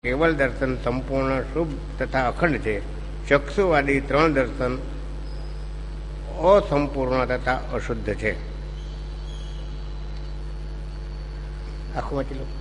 કેવલ દર્શન સંપૂર્ણ શુભ તથા અખંડ છે. ચક્ષુવાદી 3 દર્શન અસંપૂર્ણ તથા અશુદ્ધ છે. આખું વાંચી લો.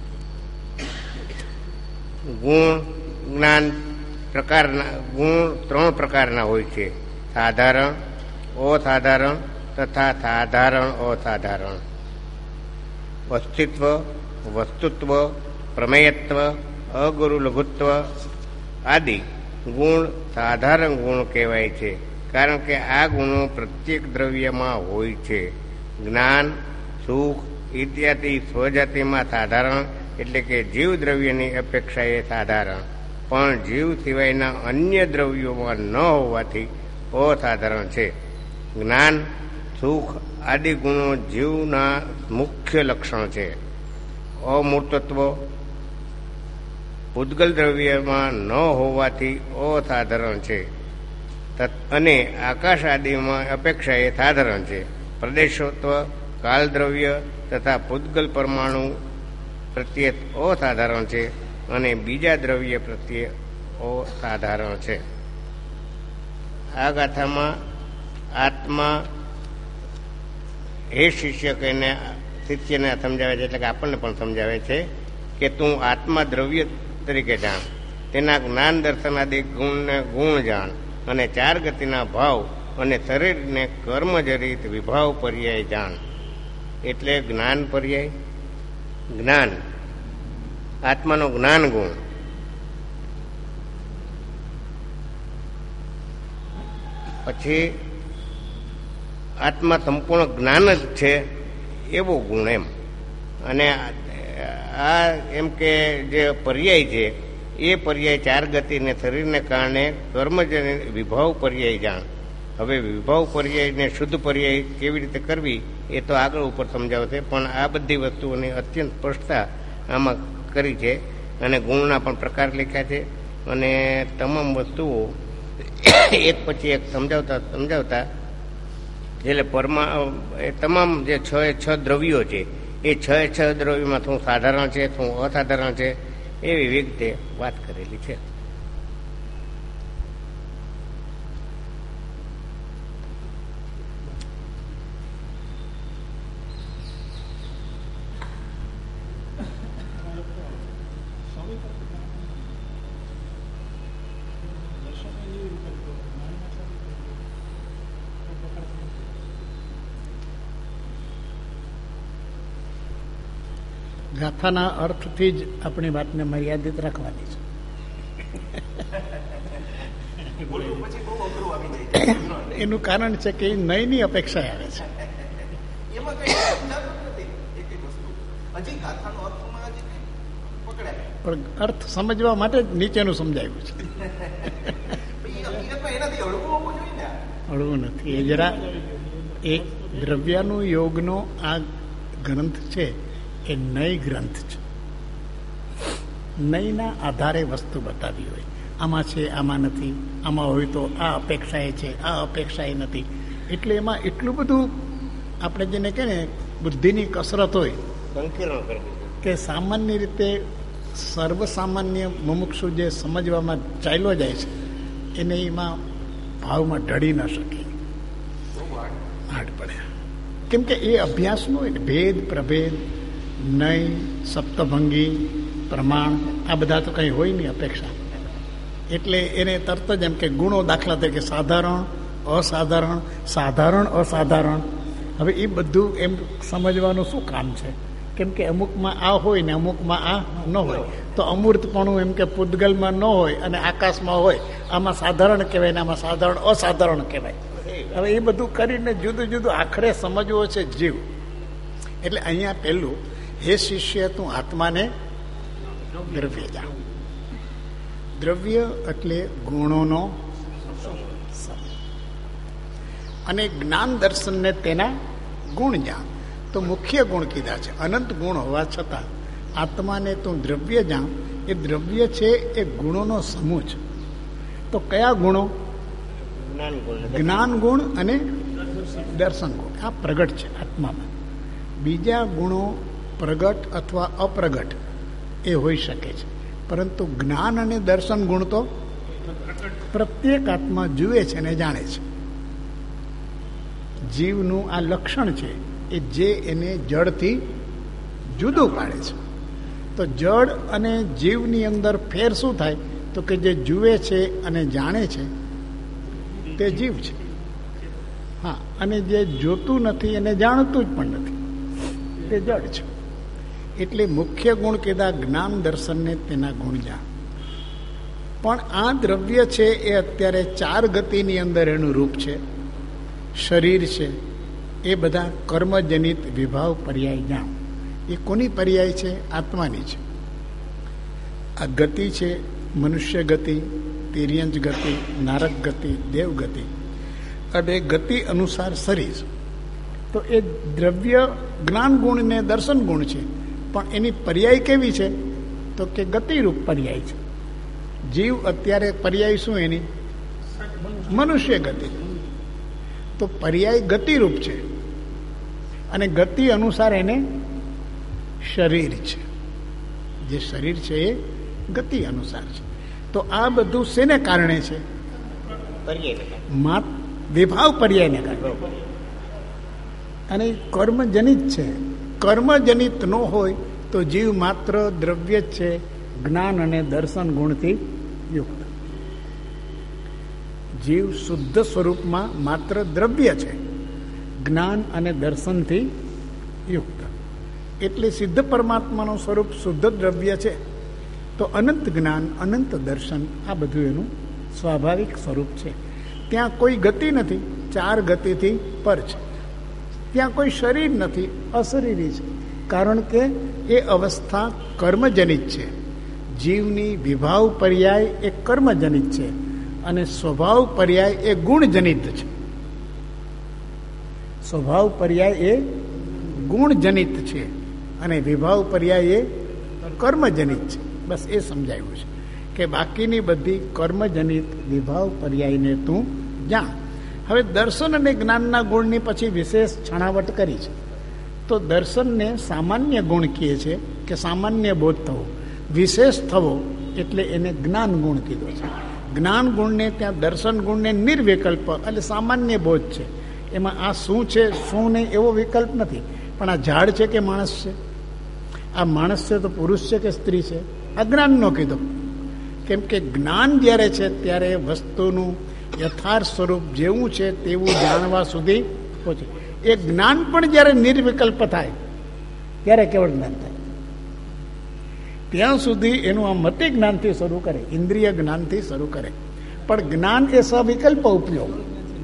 ગુણ જ્ઞાન પ્રકારના ગુણ 3 પ્રકારના હોય છે: સાધારણ, અસાધારણ તથા સાધારણ અસાધારણ. અસ્તિત્વ, વસ્તુત્વ, પ્રમેયત્વ, અગુરુ લઘુત્વ આદિ ગુણ સાધારણ ગુણ કહેવાય છે, કારણ કે આ ગુણો પ્રત્યેક દ્રવ્યમાં હોય છે. જ્ઞાન, સુખ ઇત્યાદિ સ્વજાતિમાં સાધારણ એટલે કે જીવ દ્રવ્યની અપેક્ષાએ સાધારણ, પણ જીવ સિવાયના અન્ય દ્રવ્યોમાં ન હોવાથી અસાધારણ છે. જ્ઞાન, સુખ આદિ ગુણો જીવના મુખ્ય લક્ષણ છે. અમૂર્તત્વ પૂતગલ દ્રવ્યમાં ન હોવાથી અસાધારણ છે અને આકાશ આદિમાં અપેક્ષાએ સાધારણ છે. પ્રદેશત્વ કાલ દ્રવ્ય તથા પૂતગલ પરમાણુ પ્રત્યે અસાધારણ છે અને બીજા દ્રવ્ય પ્રત્યે અસાધારણ છે. આ ગાથામાં આત્મા હે શિષ્ય કહીને શિષ્યને સમજાવે છે, એટલે કે આપણને પણ સમજાવે છે કે તું આત્મા દ્રવ્ય તરીકે જાણ, તેના જ્ઞાન દર્શન આદિ ગુણને ગુણ જાણ અને 4 ગતિના ભાવ અને શરીરને કર્મજરિત વિભાવ પર્યાય જાણ. એટલે જ્ઞાન પર્યાય, જ્ઞાન આત્માનો જ્ઞાન ગુણ, પછી આત્મા સંપૂર્ણ જ્ઞાન જ છે એવો ગુણ એમ. અને આ એમ કે જે પર્યાય છે એ પર્યાય 4 ગતિને શરીરને કારણે કર્મજન્ય વિભાવ પર્યાય જાણ. હવે વિભાવ પર્યાયને શુદ્ધ પર્યાય કેવી રીતે કરવી એ તો આગળ ઉપર સમજાવશે, પણ આ બધી વસ્તુઓની અત્યંત સ્પષ્ટતા આમાં કરી છે અને ગુણના પણ પ્રકાર લખ્યા છે અને તમામ વસ્તુઓ એક પછી એક સમજાવતા એટલે તમામ જે 6 દ્રવ્યો છે એ 6 દ્રવ્યોમાં શું સાધારણ છે, શું અસાધારણ છે, એવી વિગતે વાત કરેલી છે. ગાથાના અર્થથી જ આપણી વાતને મર્યાદિત રાખવાની છે. એનું કારણ છે કે નયની અપેક્ષા આવે છે. પણ અર્થ સમજવા માટે જ નીચેનું સમજાવ્યું છે. હળવું નથી. એ જરા એ દ્રવ્યાનું યોગનો આ ગ્રંથ છે એ નય ગ્રંથ છે. નયના આધારે વસ્તુ બતાવી હોય, આમાં છે આમાં નથી, આમાં હોય તો આ અપેક્ષાએ છે આ અપેક્ષાએ નથી. એટલે એમાં એટલું બધું આપણે જેને કહે ને બુદ્ધિની કસરત હોય કે સામાન્ય રીતે સર્વસામાન્ય મુમુક્ષુ જે સમજવામાં ચાલ્યો જાય છે એને એમાં ભાવમાં ઢળી ન શકે, હાડ પડે. કેમ કે એ અભ્યાસનો ભેદ પ્રભેદ નય સપ્તભંગી પ્રમાણ આ બધા તો કંઈ હોય નહીં અપેક્ષા. એટલે એને તરત જ એમ કે ગુણો દાખલા તરીકે સાધારણ અસાધારણ, સાધારણ અસાધારણ. હવે એ બધું એમ સમજવાનું શું કામ છે? કેમ કે અમુકમાં આ હોય ને અમુકમાં આ ન હોય. તો અમૂર્તપણું એમ કે પૂતગલમાં ન હોય અને આકાશમાં હોય, આમાં સાધારણ કહેવાય ને આમાં સાધારણ અસાધારણ કહેવાય. હવે એ બધું કરીને જુદું જુદું આખરે સમજવો છે જીવ. એટલે અહીંયા પહેલું, હે શિષ્ય તું આત્માને દ્રવ્ય જાણ. દ્રવ્ય એટલે ગુણોનો અને જ્ઞાન દર્શનને તેના ગુણ જાણ. તો મુખ્ય ગુણ કીધા છે. અનંત ગુણ હોવા છતાં આત્માને તું દ્રવ્ય જાણ. એ દ્રવ્ય છે એ ગુણોનો સમૂહ છે. તો કયા ગુણો? જ્ઞાન ગુણ અને દર્શન ગુણ. આ પ્રગટ છે આત્મામાં. બીજા ગુણો પ્રગટ અથવા અપ્રગટ એ હોઈ શકે છે. પરંતુ જ્ઞાન અને દર્શન ગુણ તો પ્રત્યેક આત્મા જુએ છે અને જાણે છે. જીવનું આ લક્ષણ છે એ જે એને જડથી જુદું પાડે છે. તો જડ અને જીવની અંદર ફેર શું થાય? તો કે જે જુએ છે અને જાણે છે તે જીવ છે. હા, અને જે જોતું નથી અને જાણતું જ પણ નથી તે જડ છે. એટલે મુખ્ય ગુણ કીધા જ્ઞાન દર્શનને તેના ગુણ જાણ. પણ આ દ્રવ્ય છે એ અત્યારે 4 ગતિની અંદર એનું રૂપ છે. શરીર છે એ બધા કર્મજનિત વિભાવ પર્યાય જાણ. એ કોની પર્યાય છે? આત્માની છે. આ ગતિ છે મનુષ્ય ગતિ, તિર્યંજ ગતિ, નારક ગતિ, દેવ ગતિ, અને ગતિ અનુસાર શરીર. તો એ દ્રવ્ય જ્ઞાન ગુણ ને દર્શન ગુણ છે, પણ એની પર્યાય કેવી છે? તો કે ગતિરૂપ પર્યાય છે. જીવ અત્યારે પર્યાય શું એની? મનુષ્ય ગતિ. તો પર્યાય ગતિરૂપ છે અને ગતિ અનુસાર એને શરીર છે. જે શરીર છે એ ગતિ અનુસાર છે. તો આ બધું શેને કારણે છે? વિભાવ પર્યાયને કારણે. અને કર્મજનિત છે. કર્મજનિત ન હોય તો જીવ માત્ર દ્રવ્ય જ છે, જ્ઞાન અને દર્શન ગુણથી યુક્ત. જીવ શુદ્ધ સ્વરૂપમાં માત્ર દ્રવ્ય છે, જ્ઞાન અને દર્શનથી યુક્ત. એટલે સિદ્ધ પરમાત્માનું સ્વરૂપ શુદ્ધ દ્રવ્ય છે. તો અનંત જ્ઞાન, અનંત દર્શન, આ બધું એનું સ્વાભાવિક સ્વરૂપ છે. ત્યાં કોઈ ગતિ નથી, 4 ગતિથી પર છે. ત્યાં કોઈ શરીર નથી, અશરીરી છે. કારણ કે એ અવસ્થા કર્મજનિત છે. જીવની વિભાવ પર્યાય એ કર્મજનિત છે અને સ્વભાવ પર્યાય એ ગુણજનિત છે. સ્વભાવ પર્યાય એ ગુણજનિત છે અને વિભાવ પર્યાય એ કર્મજનિત છે. બસ એ સમજાયું છે કે બાકીની બધી કર્મજનિત વિભાવ પર્યાયને તું જાણ. હવે દર્શન અને જ્ઞાનના ગુણની પછી વિશેષ છણાવટ કરી છે. તો દર્શનને સામાન્ય ગુણ કહે છે કે સામાન્ય બોધ થવો, વિશેષ થવો, એટલે એને જ્ઞાન ગુણ કીધો છે. જ્ઞાન ગુણને ત્યાં દર્શન ગુણને નિર્વિકલ્પ એટલે સામાન્ય બોધ છે. એમાં આ શું છે શું નહીં એવો વિકલ્પ નથી. પણ આ ઝાડ છે કે માણસ છે? આ માણસ છે તો પુરુષ છે કે સ્ત્રી છે? અજ્ઞાનનો કીધો. કેમ કે જ્ઞાન જ્યારે છે ત્યારે વસ્તુનું યથાર્થ સ્વરૂપ જેવું છે તેવું જાણવા સુધી પહોંચે. એ જ્ઞાન પણ જ્યારે નિર્વિકલ્પ થાય ત્યારે કેવળ જ્ઞાન થાય. ત્યાં સુધી એનું આ મતિ જ્ઞાનથી શરૂ કરે, ઇન્દ્રિય જ્ઞાનથી શરૂ કરે. પણ જ્ઞાન એ સવિકલ્પ ઉપયોગ.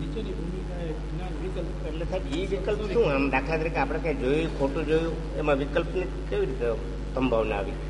એ વિકલ્પ શું? આમ દાખલા તરીકે આપણે કઈ જોયું, ખોટું જોયું, એમાં વિકલ્પની કેવી રીતે સંભાવના આવી?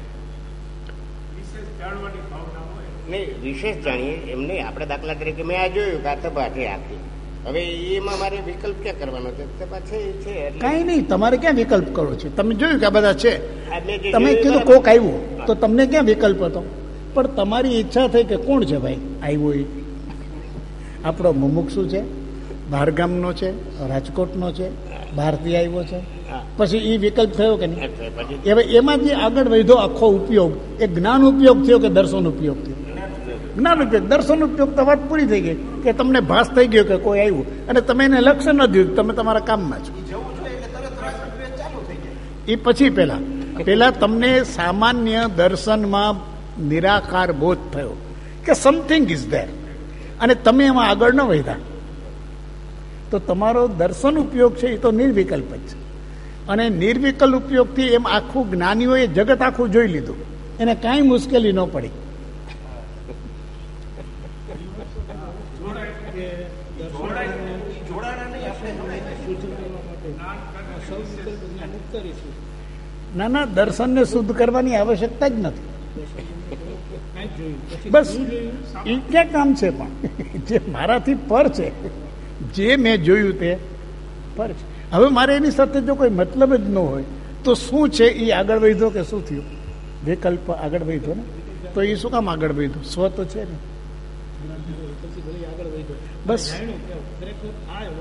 નહીં, વિશેષ જાણીએ એમ નહીં. આપણે દાખલા તરીકે મેં આ જોયું કે આ તબા છે આખી, હવે એમાં મારે વિકલ્પ ક્યાં કરવાનો છે? કઈ નહીં, તમારે ક્યાં વિકલ્પ કરવો છે? તમે જોયું કે આ બધા છે, તમે કીધું કોક આવ્યું તો તમને ક્યાં વિકલ્પ હતો? પણ તમારી ઈચ્છા થઈ કે કોણ છે ભાઈ આવ્યો? એ આપણો મુમુક્ષુ છે, બહારગામનો છે, રાજકોટનો છે, બહારથી આવ્યો છે, પછી એ વિકલ્પ થયો કે નહીં? હવે એમાં જે આગળ વધ્યો આખો ઉપયોગ એ જ્ઞાન ઉપયોગ થયો કે દર્શન ઉપયોગ થયો? જ્ઞાન ઉપયોગ. દર્શન ઉપયોગ તો વાત પૂરી થઈ ગઈ કે તમને ભાસ થઈ ગયો કે કોઈ આવ્યું અને તમે એને લક્ષ્ય ન દીધું, તમે તમારા કામમાં છો. એ પછી પહેલા તમને સામાન્ય દર્શનમાં નિરાકાર બોધ થયો કે સમથિંગ ઇઝ ધેર અને તમે એમાં આગળ ન વધ્યા. તો તમારો દર્શન ઉપયોગ છે એ તો નિર્વિકલ્પ જ છે. અને નિર્વિકલ્પ ઉપયોગથી એમ આખું જ્ઞાનીઓએ જગત આખું જોઈ લીધું, એને કાંઈ મુશ્કેલી ન પડી. ના, દર્શનને શુદ્ધ કરવાની આવશ્યકતા જ નથી. બસ એ ક્યાં કામ છે? પણ જે મારાથી પર છે, જે મેં જોયું તે પર છે. હવે મારે એની સાથે જો કોઈ મતલબ જ ન હોય તો શું છે એ આગળ વધ્યો કે શું થયું? વિકલ્પ આગળ વધ્યો ને, તો એ શું કામ આગળ વધ્યો? સ્વ તો છે ને. બસ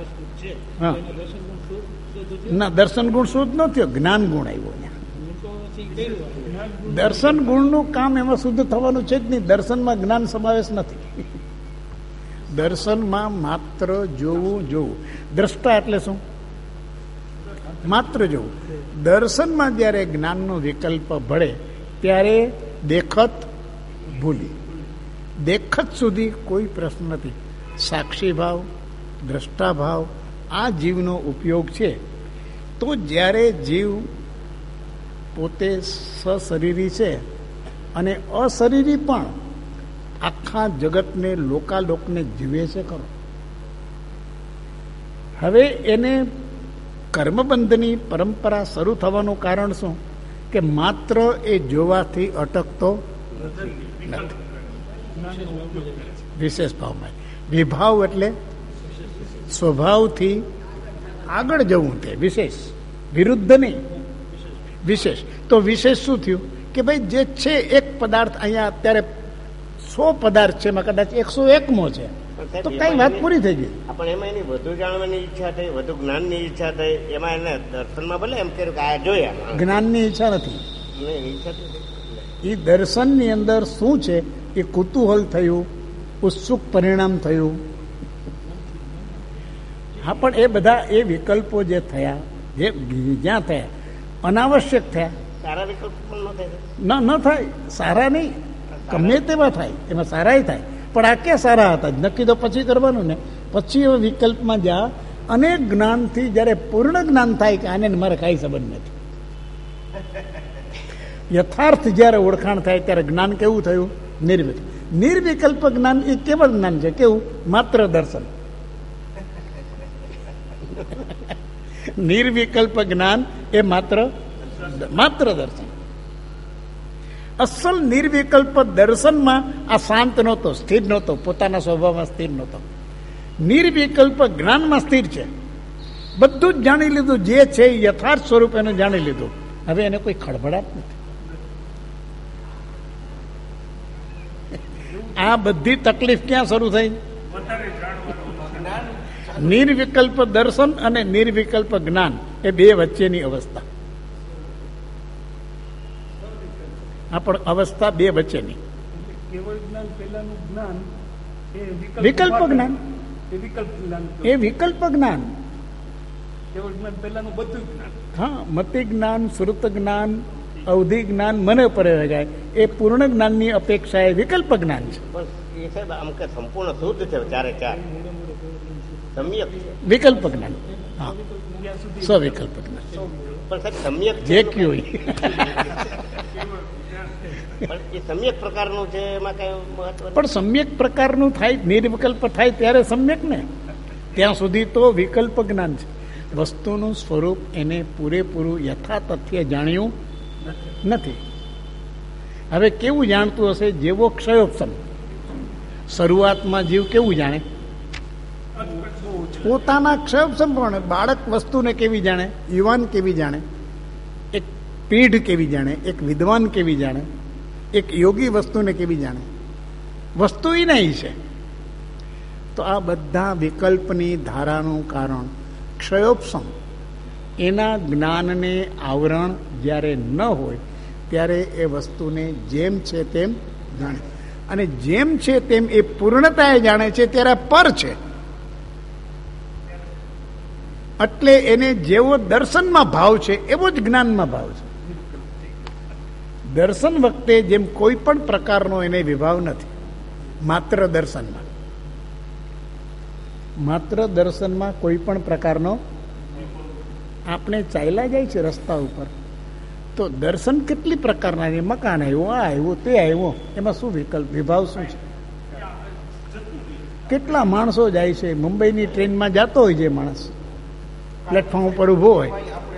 હા, ના દર્શન ગુણ શુદ્ધ ન થયો, જ્ઞાન ગુણ આવ્યો. દર્શન ગુણનું કામ એમાં શુદ્ધ થવાનું છે જ નહીં. દર્શનમાં જ્ઞાન સમાવેશ નથી. દર્શનમાં માત્ર જોવું. દ્રષ્ટા એટલે શું? માત્ર જોવું. દર્શનમાં જ્યારે જ્ઞાનનો વિકલ્પ ભળે ત્યારે દેખત ભૂલી. દેખત સુધી કોઈ પ્રશ્ન નથી. સાક્ષી ભાવ, દ્રષ્ટા ભાવ આ જીવનો ઉપયોગ છે. તો જ્યારે જીવ પોતે સશરીરી છે અને અશરીરી પણ આખા જગતને લોકાલોકને જીવે છે ખરો. હવે એને કર્મબંધની પરંપરા શરૂ થવાનું કારણ શું? કે માત્ર એ જોવાથી અટકતો નથી. વિશેષ ભાવમાં વિભાવ એટલે સ્વભાવથી આગળ જવું. તે વિશેષ વિરુદ્ધ નહીં, વિશેષ. તો વિશેષ શું થયું? કે ભાઈ જે છે એક પદાર્થ અહીંયા અત્યારે 100 પદાર્થ છે, એમાં કદાચ 101મો છે, તો કઈ વાત પૂરી થઈ ગઈ. પણ એમાં એની વધુ જાણવાની ઈચ્છા થઈ, વધુ જ્ઞાનની ઈચ્છા થઈ. એમાં એને દર્શનમાં ભલે એમ કર્યું કે આ જોયા, જ્ઞાનની ઈચ્છા નથી. એ દર્શનની અંદર શું છે એ કુતૂહલ થયું, ઉત્સુક પરિણામ થયું. હા, પણ એ બધા એ વિકલ્પો જે થયા, જે જ્યાં થયા અનાવશ્યક થયા. સારા વિકલ્પ પણ ન થાય. સારા નહીં, ગમે તેવા થાય, એમાં સારાય થાય. પણ આ ક્યાં સારા હતા? નક્કી તો પછી કરવાનું ને. પછી એ વિકલ્પમાં જા અનેક જ્ઞાનથી જ્યારે પૂર્ણ જ્ઞાન થાય કે આને મારે કાંઈ સંબંધ નથી, યથાર્થ જ્યારે ઓળખાણ થાય ત્યારે જ્ઞાન કેવું થયું? નિર્વિકલ્પ જ્ઞાન. એ કેવળ જ્ઞાન છે. કેવું? માત્ર દર્શન. નિર્વિકલ્પ જ્ઞાન એ માત્ર દર્શન. અસલ નિર્વિકલ્પ દર્શનમાં આ શાંત નહોતો, સ્થિર નહોતો, પોતાના સ્વભાવમાં સ્થિર નહોતો. નિર્વિકલ્પ જ્ઞાનમાં સ્થિર છે. બધું જ જાણી લીધું, જે છે યથાર્થ સ્વરૂપ એને જાણી લીધું. હવે એને કોઈ ખળભળાટ નથી. આ બધી તકલીફ ક્યાં શરૂ થઈ? નિર્વિકલ્પ દર્શન અને નિર્વિકલ્પ જ્ઞાન એ બે વચ્ચેની અવસ્થા. આ પણ અવસ્થા બે વચ્ચેની. વિકલ્પ જ્ઞાન એ વિકલ્પ જ્ઞાન. હા, મતિ જ્ઞાન, શ્રુત જ્ઞાન, અવધિ જ્ઞાન, મને પરે એ પૂર્ણ જ્ઞાનની અપેક્ષા એ વિકલ્પ જ્ઞાન છે. એ સાહેબ આમ કે સંપૂર્ણ શુદ્ધ છે, ચારે ચાર સમ્યક છે. વિકલ્પ જ્ઞાન, હા, સ્વવિકલ્પ જ્ઞાન. પણ સાહેબ સમ્યક જે કયો એ સમ્યક પ્રકારનું છે, એમાં કઈ મહત્વ? પણ સમ્યક પ્રકારનું થાય, નિર્વિકલ્પ થાય ત્યારે સમ્યક ને. ત્યાં સુધી તો વિકલ્પ જ્ઞાન છે. વસ્તુનું સ્વરૂપ એને પૂરેપૂરું યથાતથ્ય જાણ્યું નથી. હવે કેવું જાણતું હશે? જેવો ક્ષયોપસમ. શરૂઆતમાં જીવ કેવું જાણે? પોતાના ક્ષયોપસમ પ્રમાણે. બાળક વસ્તુને કેવી જાણે? યુવાન કેવી જાણે? એક પીઢ કેવી જાણે? એક વિદ્વાન કેવી જાણે? એક યોગી વસ્તુને કેવી જાણે? વસ્તુ એ નહીં છે. તો આ બધા વિકલ્પની ધારાનું કારણ ક્ષયોપસમ. એના જ્ઞાનને આવરણ જ્યારે ન હોય ત્યારે એ વસ્તુને જેમ છે તેમ જાણે. અને જેમ છે તેમ એ પૂર્ણતાએ જાણે છે ત્યારે પર છે. એટલે એને જેવો દર્શનમાં ભાવ છે એવો જ જ્ઞાનમાં ભાવ છે. દર્શન વખતે જેમ કોઈ પણ પ્રકારનો એને વિભાવ નથી. માત્ર દર્શનમાં કોઈ પણ પ્રકારનો. આપણે ચાલ્યા જાય છે રસ્તા ઉપર તો દર્શન કેટલી પ્રકારના છે. મકાન આવ્યું, આ આવ્યું, તે આવ્યું, એમાં શું વિભાવ શું છે? કેટલા માણસો જાય છે. મુંબઈની ટ્રેનમાં જતો હોય છે માણસ, પ્લેટફોર્મ ઉપર ઉભો હોય,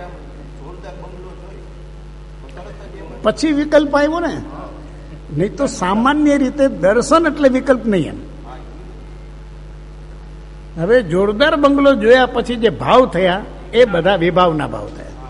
પછી વિકલ્પ આવ્યો ને. નહીં તો સામાન્ય રીતે દર્શન એટલે વિકલ્પ નહીં. એમ હવે જોરદાર બંગલો જોયા પછી જે ભાવ થયા એ બધા વિભાવના ભાવ થયા.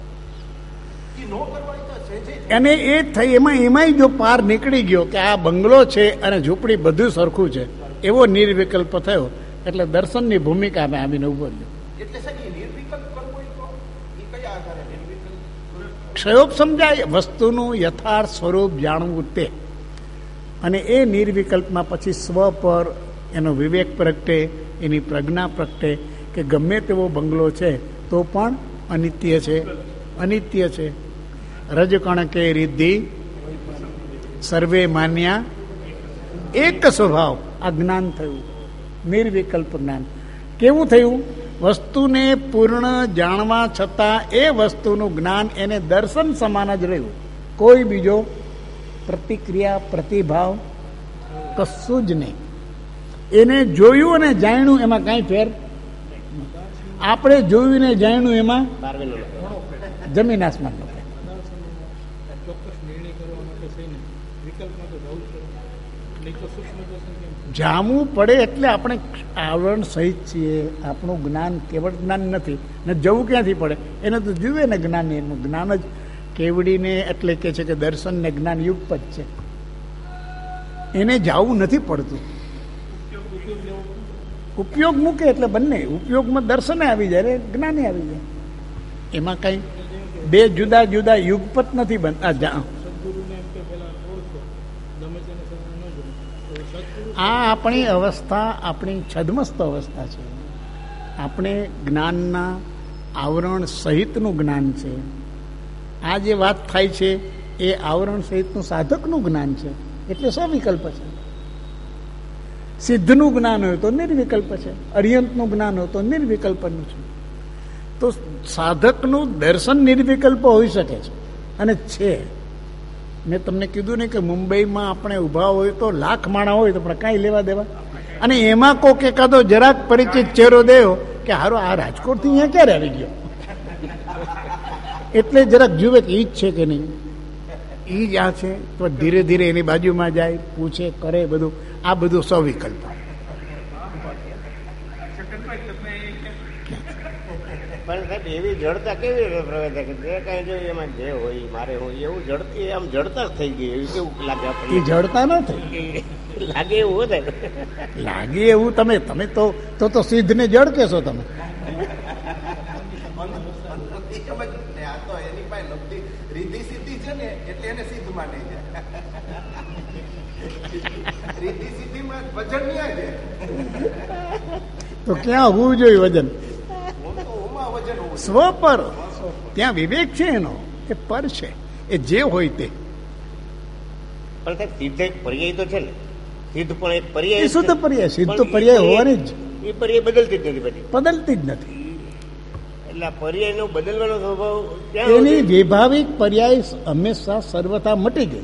અને એ થઈ એમાંય જો પાર નીકળી ગયો કે આ બંગલો છે અને ઝૂંપડી બધું સરખું છે, એવો નિર્વિકલ્પ થયો. એટલે દર્શનની ભૂમિકા આવીને ઉભો રહ્યો. ક્ષયોપ સમજાય વસ્તુનું યથાર્થ સ્વરૂપ જાણવું તે, અને એ નિર્વિકલ્પમાં પછી સ્વ પર એનો વિવેક પ્રગટે, એની પ્રજ્ઞા પ્રગટે કે ગમે તેવો બંગલો છે તો પણ અનિત્ય છે, અનિત્ય છે. રજકણ કે રિદ્ધિ સર્વે માન્યા એક સ્વભાવ, આ જ્ઞાન થયું, નિર્વિકલ્પ જ્ઞાન. કેવું થયું? વસ્તુને પૂર્ણ જાણવા છતાં એ વસ્તુનું જ્ઞાન એને દર્શન સમાન જ રહ્યું, કોઈ બીજો પ્રતિક્રિયા પ્રતિભાવ કશું જ નહીં. એને જોયું અને જાણ્યું એમાં કાંઈ ફેર, આપણે જોયું ને જાણ્યું એમાં જમીન આસમાનનો ફેર. જામવું પડે એટલે આપણે આવરણ સહિત છીએ, આપણું જ્ઞાન કેવળ જ્ઞાન નથી ને જવું ક્યાંથી પડે, એને તો જુએ ને જ્ઞાન, એનું જ્ઞાન જ કેવડીને એટલે કે છે કે દર્શન ને જ્ઞાન યુક્ત જ છે, એને જાવું નથી પડતું. ઉપયોગ મૂકે એટલે બંને, ઉપયોગમાં દર્શને આવી જાય, જ્ઞાને આવી જાય, એમાં કઈ બે જુદા જુદા યુગપત નથી બનતા. આ આપણી અવસ્થા, આપણી છદ્મસ્ત અવસ્થા છે. આપણે જ્ઞાનના આવરણ સહિતનું જ્ઞાન છે. આ જે વાત થાય છે એ આવરણ સહિતનું સાધકનું જ્ઞાન છે, એટલે સવિકલ્પ છે. સિદ્ધનું જ્ઞાન હોય તો નિર્વિકલ્પ છે, અર્યંતનું જ્ઞાન હોય તો નિર્વિકલ્પનું છે. તો સાધકનું દર્શન નિર્વિકલ્પ હોઈ શકે છે અને છે. મેં તમને કીધું ને કે મુંબઈમાં આપણે ઊભા હોય તો લાખ માણા હોય તો પણ કાંઈ લેવા દેવા, અને એમાં કોક એકાદો જરાક પરિચિત ચહેરો દેવો કે હારો આ રાજકોટથી અહીંયા ક્યારે આવી ગયો, એટલે જરાક જુએ કે ઈ જ છે કે નહીં, ઈ જ આ છે. તો ધીરે ધીરે એની બાજુમાં જાય, પૂછે, કરે, બધું આ બધું સવિકલ્પ. પણ સાહેબ એવી જડતા કેવી રીતે પ્રવેશે કે જે કાંઈ જોયું એમાં જે હોય મારે હોય એવું જડતી, આમ જડતા જ થઈ ગઈ, એવું કેવું લાગે આપણને? એ જડતા ન થઈ લાગે એવું થાય, લાગે એવું. તમે તો સિદ્ધને જડ કહેશો તમે. તો ક્યાં હોવું જોઈએ વજન? સ્વ પર. ત્યાં વિવેક છે એનો, એ પર છે, એ જે હોય તે. પણ સાહેબ સિદ્ધ એક પર્યાય તો છે ને, સિદ્ધ પણ એક પર્યાય, શુદ્ધ પર્યાય, સિદ્ધ તો પર્યાય હોવાની જ. એ પર્યાય બદલતી જ નથી, બધી બદલતી જ નથી. એટલે પર્યાય નો બદલવાનો સ્વભાવ એની વિભાવિક પર્યાય હંમેશા સર્વથા મટી ગઈ.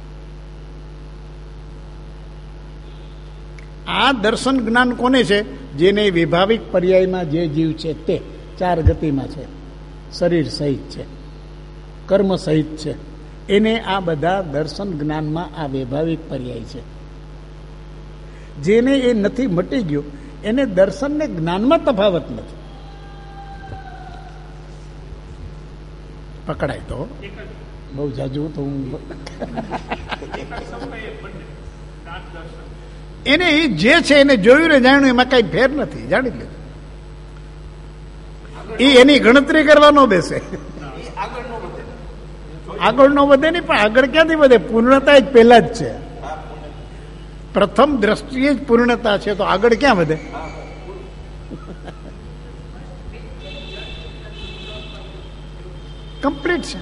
આ દર્શન જ્ઞાન કોને છે? જેને વિભાવિક પર્યાયમાં જે જીવ છે તે ચાર ગતિમાં છે, શરીર સહિત છે, કર્મ સહિત છે, એને આ બધા દર્શન જ્ઞાનમાં આ વૈભાવિક પર્યાય છે. જેને એ નથી મટી ગયો એને દર્શન ને જ્ઞાનમાં તફાવત નથી. પકડાય તો બહુ જાજુ તો હું એને એ જે છે એને જોયું ને જાણ્યું એમાં કઈ ફેર નથી, જાણી લીધું. એ એની ગણતરી કરવા ન બેસે, આગળ નો વધે નહીં. પણ આગળ ક્યાંથી વધે? પૂર્ણતા જ પહેલા જ છે, પ્રથમ દ્રષ્ટિએ જ પૂર્ણતા છે, તો આગળ ક્યાં વધે? કમ્પ્લીટ છે.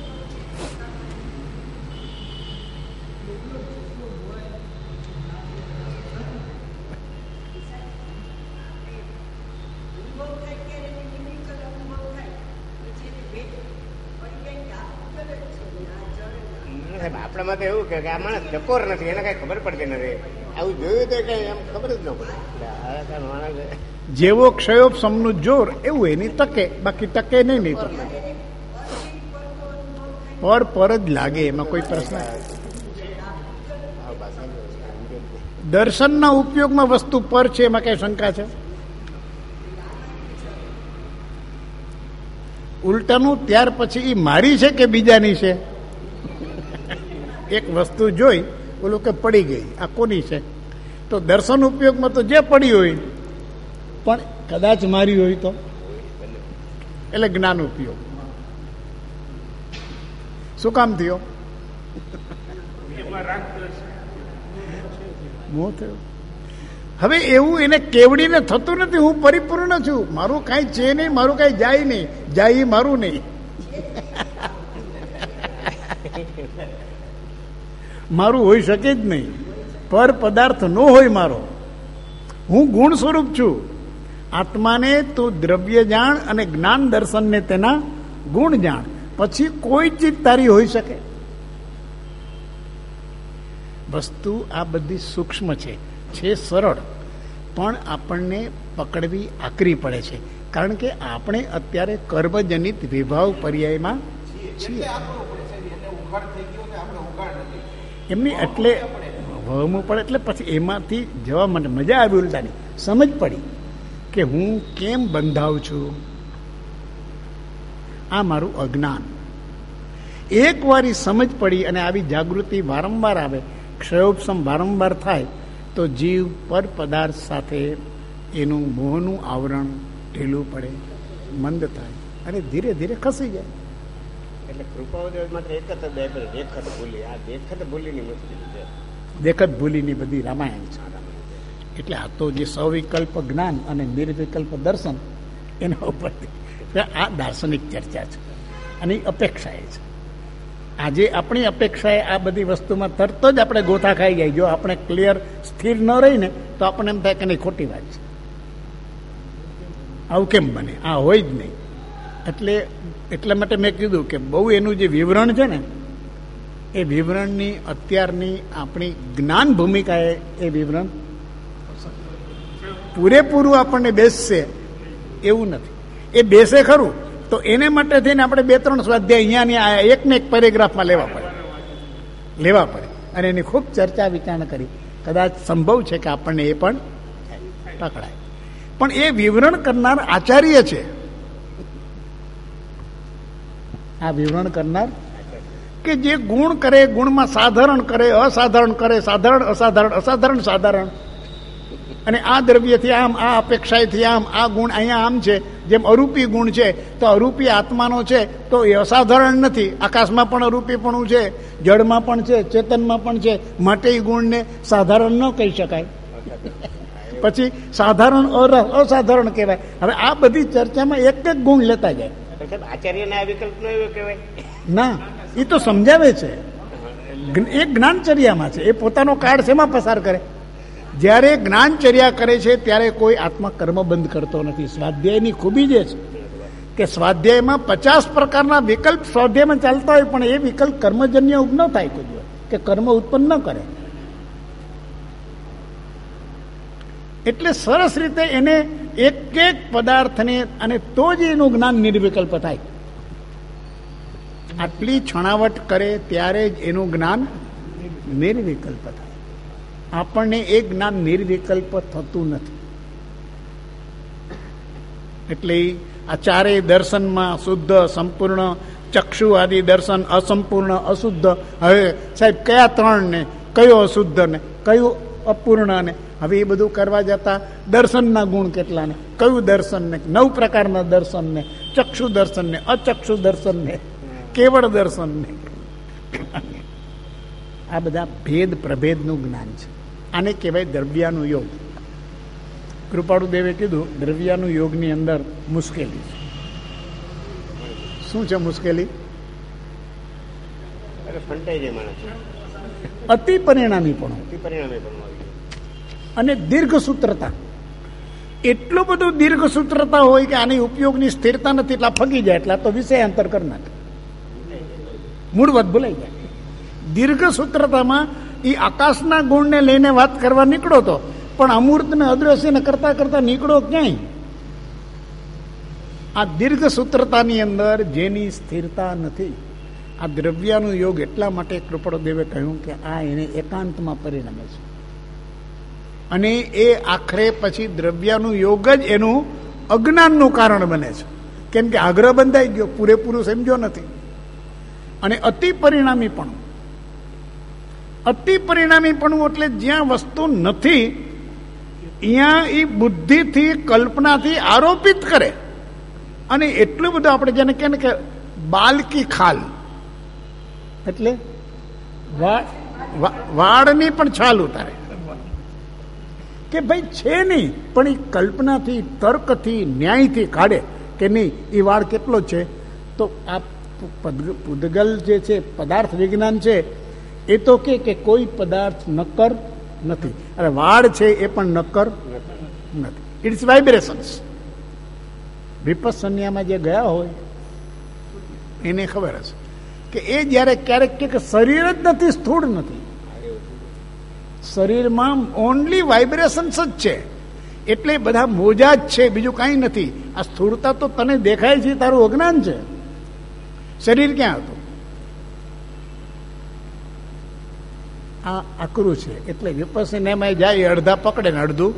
આપણામાં તો એવું કે આ માણસ ચકોર નથી, એને કઈ ખબર પડતી નથી. આવું જોયું તો કઈ એમ ખબર જ ન પડે. જેવો ક્ષયોપ સમનું જોર એવું એની ટકે, બાકી ટકે નહીં. નહીં તો પર જ લાગે, એમાં કોઈ પ્રશ્ન. દર્શનના ઉપયોગમાં વસ્તુ પર છે, એમાં કઈ શંકા છે? ઉલટાનું ત્યાર પછી એ મારી છે કે બીજાની છે? એક વસ્તુ જોઈ ઓલું કે પડી ગઈ, આ કોની છે? તો દર્શન ઉપયોગમાં તો જે પડી હોય, પણ કદાચ મારી હોય તો, એટલે જ્ઞાન ઉપયોગ. શું કામ થયો? મોહ થયો. હવે એવું એને કેવડીને થતું નથી હું પરિપૂર્ણ છું, મારું કાંઈ છે નહીં, મારું કાંઈ જાય નહીં, જાય મારું નહીં, મારું હોઈ શકે જ નહીં, પર પદાર્થ ન હોય મારો. હું ગુણ સ્વરૂપ છું. આત્માને તું દ્રવ્ય જાણ અને જ્ઞાન દર્શનને તેના ગુણ જાણ, પછી કોઈ ચીજ તારી હોઈ શકે? વસ્તુ આ બધી સૂક્ષ્મ છે સરળ, પણ આપણને પકડવી આકરી પડે છે, કારણ કે આપણે અત્યારે કર્મજનિત વિભાવ પર્યાયમાં છીએ. એમની એટલે વહમું પડે એટલે પછી એમાંથી જવા માટે મજા આવી, ઉલટાની સમજ પડી કે હું કેમ બંધાવ છું. આ મારું અજ્ઞાન. એક વાર સમજ પડી અને આવી જાગૃતિ વારંવાર આવે, ક્ષયોપશમ વારંવાર થાય, તો જીવ પર પદાર્થ સાથે એનું મોહનું આવરણ ઢીલું પડે, મંદ થાય અને ધીરે ધીરે ખસી જાય. એટલે કૃપાવદેવ માત્ર એક જ દેખત ભૂલી, આ દેખત ભૂલીની મુશ્કેલી છે. દેખત ભૂલીની બધી રામાયણ છે. એટલે આ તો જે સવિકલ્પ જ્ઞાન અને નિર્વિકલ્પ દર્શન એના ઉપરથી આ દાર્શનિક ચર્ચા છે અને અપેક્ષા એ છે. આજે આપણી અપેક્ષાએ આ બધી વસ્તુમાં તરત જ આપણે ગોથા ખાઈ જાય. જો આપણે ક્લિયર સ્થિર ન રહીને તો આપણને એમ થાય કે નહીં, ખોટી વાત છે, આવું કેમ બને, આ હોય જ નહીં. એટલા માટે મેં કીધું કે બહુ એનું જે વિવરણ છે ને, એ વિવરણની અત્યારની આપણી જ્ઞાન ભૂમિકાએ એ વિવરણ પૂરેપૂરું આપણને બેસશે એવું નથી. એ બેસે ખરું, તો એને માટે થઈને આપણે 2-3 સ્વાધ્યાય અહીંયા એક ને એક પેરેગ્રાફમાં લેવા પડે અને એની ખૂબ ચર્ચા વિચારણા કરી. કદાચ સંભવ છે કે આપણને એ પણ પકડાય. પણ એ વિવરણ કરનાર આચાર્ય છે. આ વિવરણ કરનાર કે જે ગુણ કરે, ગુણમાં સાધારણ કરે, અસાધારણ કરે, સાધારણ અસાધારણ, અસાધારણ સાધારણ, અને આ દ્રવ્યથી આમ, આ અપેક્ષાથી આમ, આ ગુણ અહીંયા આમ છે. જેમ અરૂપી ગુણ છે તો અરૂપી આત્માનો છે તો એ અસાધારણ નથી. આકાશમાં પણ અરૂપીપણું છે, જળમાં પણ છે, ચેતનમાં પણ છે, માટે એ ગુણને સાધારણ ન કહી શકાય. પછી સાધારણ અસાધારણ કહેવાય. હવે આ બધી ચર્ચામાં એક એક ગુણ લેતા જાય. આચાર્યને આ વિકલ્પ ન એવો કહેવાય ના, એ તો સમજાવે છે. એ જ્ઞાનચર્યામાં છે. એ પોતાનો કાળ શેમાં પસાર કરે? જ્યારે જ્ઞાનચર્યા કરે છે ત્યારે કોઈ આત્મા કર્મ બંધ કરતો નથી. સ્વાધ્યાયની ખૂબી જે છે કે સ્વાધ્યાયમાં 50 પ્રકારના વિકલ્પ સ્વાધ્યાયમાં ચાલતા હોય, પણ એ વિકલ્પ કર્મજન્ય ન થાય કોઈ દિવસ, કે કર્મ ઉત્પન્ન ન કરે. એટલે સરસ રીતે એને એક એક પદાર્થને, અને તો જ એનું જ્ઞાન નિર્વિકલ્પ થાય. આટલી છણાવટ કરે ત્યારે જ એનું જ્ઞાન નિર્વિકલ્પ થાય. આપણને એ જ્ઞાન નિર્વિકલ્પ થતું નથી. એટલે આ ચારેય દર્શનમાં શુદ્ધ, સંપૂર્ણ, ચક્ષુ આદિ દર્શન અસંપૂર્ણ, અશુદ્ધ. હવે સાહેબ કયા 3 ને, કયો અશુદ્ધ ને, કયું અપૂર્ણ ને, હવે એ બધું કરવા જતા દર્શનના ગુણ કેટલા ને, કયું દર્શન ને, 9 પ્રકારના દર્શન ને, ચક્ષુ દર્શન ને, અચક્ષુ દર્શન ને, કેવળ દર્શન ને, આ બધા ભેદ પ્રભેદનું જ્ઞાન છે. આને કહેવાય દ્રવ્યાનું યોગ. કૃપાળુદેવે કીધું દ્રવ્યાનું યોગની અંદર મુશ્કેલી છે. શું છે મુશ્કેલી? અતિ પરિણામી પણ અને દીર્ઘ સૂત્રતા. એટલું બધું દીર્ઘ સૂત્રતા હોય કે આની ઉપયોગની સ્થિરતા નથી, એટલા ફગી જાય, એટલા તો વિષયાંતર કરી નાખે, મૂળ વાત ભૂલાઈ જાય. દીર્ઘ સૂત્રતામાં એ આકાશના ગુણને લઈને વાત કરવા નીકળો તો, પણ અમૂર્તને અદ્રશ્યને કરતા કરતા નીકળો ક્યાંય. આ દીર્ઘ સૂત્રતાની અંદર જેની સ્થિરતા નથી, આ દ્રવ્યાનું યોગ એટલા માટે કૃપાળુદેવે કહ્યું કે આ એને એકાંતમાં પરિણમે છે. અને એ આખરે પછી દ્રવ્યાનું યોગ જ એનું અજ્ઞાનનું કારણ બને છે. કેમ કે આગ્રહ બંધાઈ ગયો, પૂરેપૂરું સમજો નથી. અને અતિ પરિણામીપણું એટલે જ્યાં વસ્તુ નથી ત્યાં એ બુદ્ધિથી, કલ્પનાથી આરોપિત કરે. અને એટલું બધું આપણે જેને કહે ને કે બાલ કી ખાલ, એટલે વાળની પણ છાલ ઉતારે કે ભાઈ છે નહીં, પણ એ કલ્પનાથી, તર્કથી, ન્યાયથી કાઢે કે નહીં એ વાળ કેટલો છે. તો આ પૂદગલ જે છે, પદાર્થ વિજ્ઞાન છે, એ તો કે કોઈ પદાર્થ નક્કર નથી, અને વાળ છે એ પણ નક્કર નથી. It's vibrations. વિપස්සનામાં જે ગયા હોય એને ખબર હશે કે એ જ્યારે ક્યારેક કે શરીર જ નથી, સ્થૂળ નથી, શરીરમાં ઓનલી વાઇબ્રેશન્સ જ છે, એટલે બધા મોજા જ છે, બીજું કાંઈ નથી. આ સ્થૂળતા તો તને દેખાય છે, તારું અજ્ઞાન છે. શરીર ક્યાં હતું? આ આકરું છે, એટલે વિપස්සનામાં જાય અડધા પકડે ને અડધું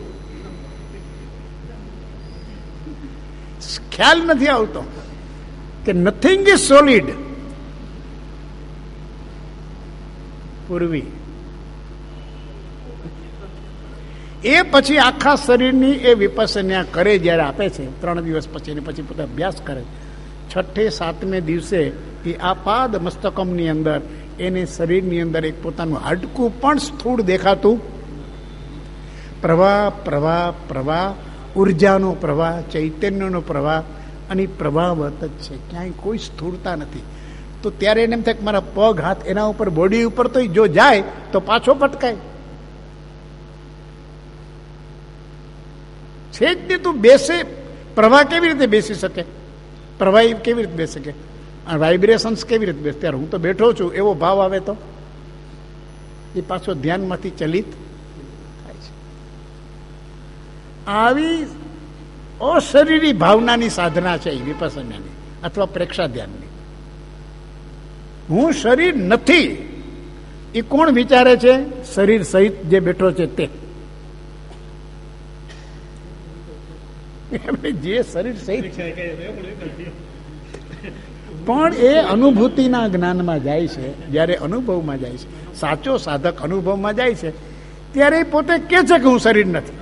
ખ્યાલ નથી આવતો કે નથિંગ ઇઝ સોલિડ. પૂર્વી એ પછી આખા શરીરની એ વિપස්සના કરે, જ્યારે આપે છે 3 દિવસ પછી, પછી પોતે અભ્યાસ કરે. 6 7 દિવસે એ આ પાદ મસ્તકમની અંદર, એને શરીરની અંદર એક પોતાનું હાડકું પણ સ્થૂળ દેખાતું. પ્રવાહ પ્રવાહ પ્રવાહ, ઉર્જાનો પ્રવાહ, ચૈતન્યનો પ્રવાહ, અને પ્રવાહવત જ છે, ક્યાંય કોઈ સ્થૂળતા નથી. તો ત્યારે એને એમ થાય કે મારા પગ હાથ એના ઉપર, બોડી ઉપર, તો જો જાય તો પાછો પટકાય છે જ નહીં. તું બેસે, પ્રવાહ કેવી રીતે બેસી શકે? પ્રવાહ કેવી રીતે બેસી શકે? વાઇબ્રેશન્સ કેવી રીતે બેસે? ત્યારે હું તો બેઠો છું એવો ભાવ આવે તો એ પાછો ધ્યાનમાંથી ચલિત થાય છે. આવી અશરીરી ભાવનાની સાધના છે વિપස්සનાની અથવા પ્રેક્ષા ધ્યાનની. હું શરીર નથી એ કોણ વિચારે છે? શરીર સહિત જે બેઠો છે તે. જે શરીર સહિત પણ એ અનુભૂતિના જ્ઞાનમાં જાય છે. જ્યારે અનુભવમાં જાય છે, સાચો સાધક અનુભવમાં જાય છે, ત્યારે એ પોતે કે છે કે હું શરીર નથી.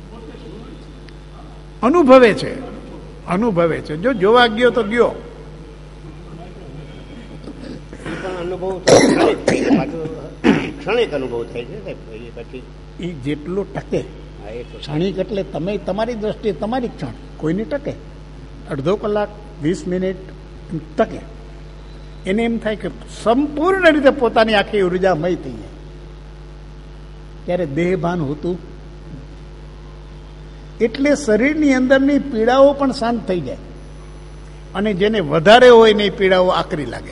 અનુભવે છે, અનુભવે છે. જો જોવા ગયો તો ગયો. ક્ષણિક અનુભવ થાય છે. એ જેટલો ટકે ક્ષણિક, એટલે તમે તમારી દ્રષ્ટિએ તમારી ક્ષણ, કોઈને ટકે અડધો કલાક 20 મિનિટ ટકે. એને એમ થાય કે સંપૂર્ણ રીતે પોતાની આખી ઉર્જામય થઈ જાય, ત્યારે દેહભાન હોતું. એટલે શરીરની અંદરની પીડાઓ પણ શાંત થઈ જાય, અને જેને વધારે હોય ને એ પીડાઓ આકરી લાગે.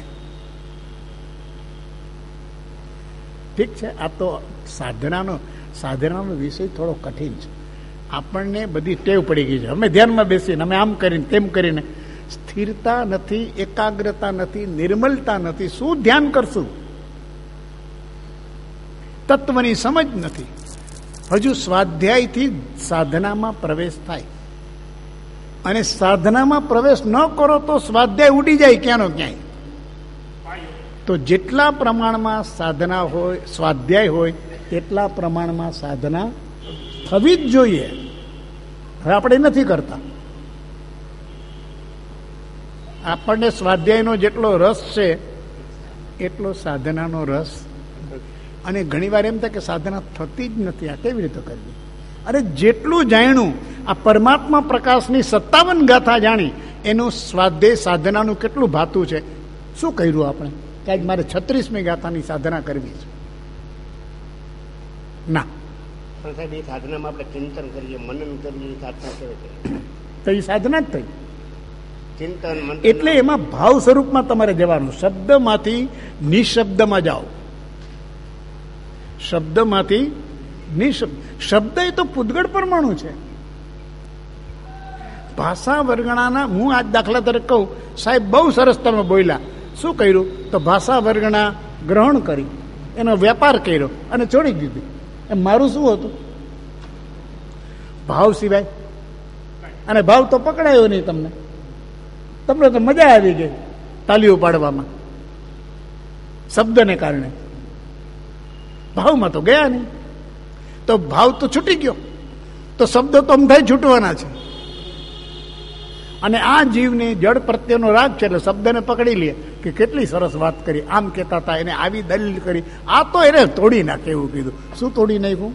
ઠીક છે, આ તો સાધનાનો વિષય થોડો કઠિન છે. આપણને બધી ટેવ પડી ગઈ છે. અમે ધ્યાનમાં બેસીને અમે આમ કરીને તેમ કરીને, સ્થિરતા નથી, એકાગ્રતા નથી, નિર્મલતા નથી. શું ધ્યાન કરશું? તત્વની સમજ નથી. હજુ સ્વાધ્યાયથી સાધનામાં પ્રવેશ થાય, અને સાધનામાં પ્રવેશ ન કરો તો સ્વાધ્યાય ઉડી જાય ક્યાંનો ક્યાંય. તો જેટલા પ્રમાણમાં સાધના હોય, સ્વાધ્યાય હોય, તેટલા પ્રમાણમાં સાધના થવી જ જોઈએ. હવે આપણે નથી કરતા. આપણને સ્વાધ્યાયનો જેટલો રસ છે એટલો સાધનાનો રસ. અને ઘણી વાર એમ થાય કે સાધના થતી જ નથી, આ કેવી રીતે કરવી? અરે જેટલું જાણ્યું, આ પરમાત્મા પ્રકાશની 57 ગાથા જાણી, એનું સ્વાધ્યાય સાધનાનું કેટલું ભાતું છે. શું કર્યું આપણે કે આજ મારે 36મી ગાથાની સાધના કરવી છે? ના. સાહેબ, એ સાધનામાં આપણે ચિંતન કરીએ, મનન કરીએ, સાધના કેવી તો એ સાધના જ થઈ. ચિંતન, એટલે એમાં ભાવ સ્વરૂપમાં તમારે જવાનું. શબ્દમાંથી નિશબ્દમાં જાઓ, શબ્દમાંથી નિશબ્દ. શબ્દ એ તો પૂદગળ પરમાણુ છે. ભાષા વર્ગણાના, હું આજ દાખલા તરીકે કહું, સાહેબ બહુ સરસ તમે બોલ્યા. શું કર્યું? તો ભાષા વર્ગણા ગ્રહણ કરી, એનો વેપાર કર્યો અને છોડી દીધી. એમ મારું શું હતું? ભાવ સિવાય. અને ભાવ તો પકડાયો નહીં તમને. તમને તો મજા આવી ગઈ તાલીઓ પાડવામાં શબ્દને કારણે. ભાવમાં તો ગયા નહીં. તો ભાવ તો છૂટી ગયો, તો શબ્દ તો અમથાય છૂટવાના છે. અને આ જીવને જળ પ્રત્યેનો રાગ છે એટલે શબ્દને પકડી લે કે કેટલી સરસ વાત કરી, આમ કહેતા હતા, એને આવી દલીલ કરી, આ તો એને તોડી નાખે એવું કીધું. શું તોડી નાખ્યું?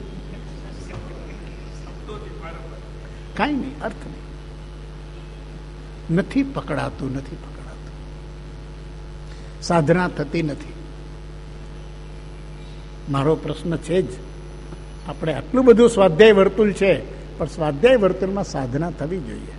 કાંઈ નહીં, અર્થ નહીં. નથી પકડાતું, નથી પકડાતું. સાધના થતી નથી. મારો પ્રશ્ન છે જ, આપણે આટલું બધું સ્વાધ્યાય વર્તુળ છે, પણ સ્વાધ્યાય વર્તુળમાં સાધના થવી જોઈએ.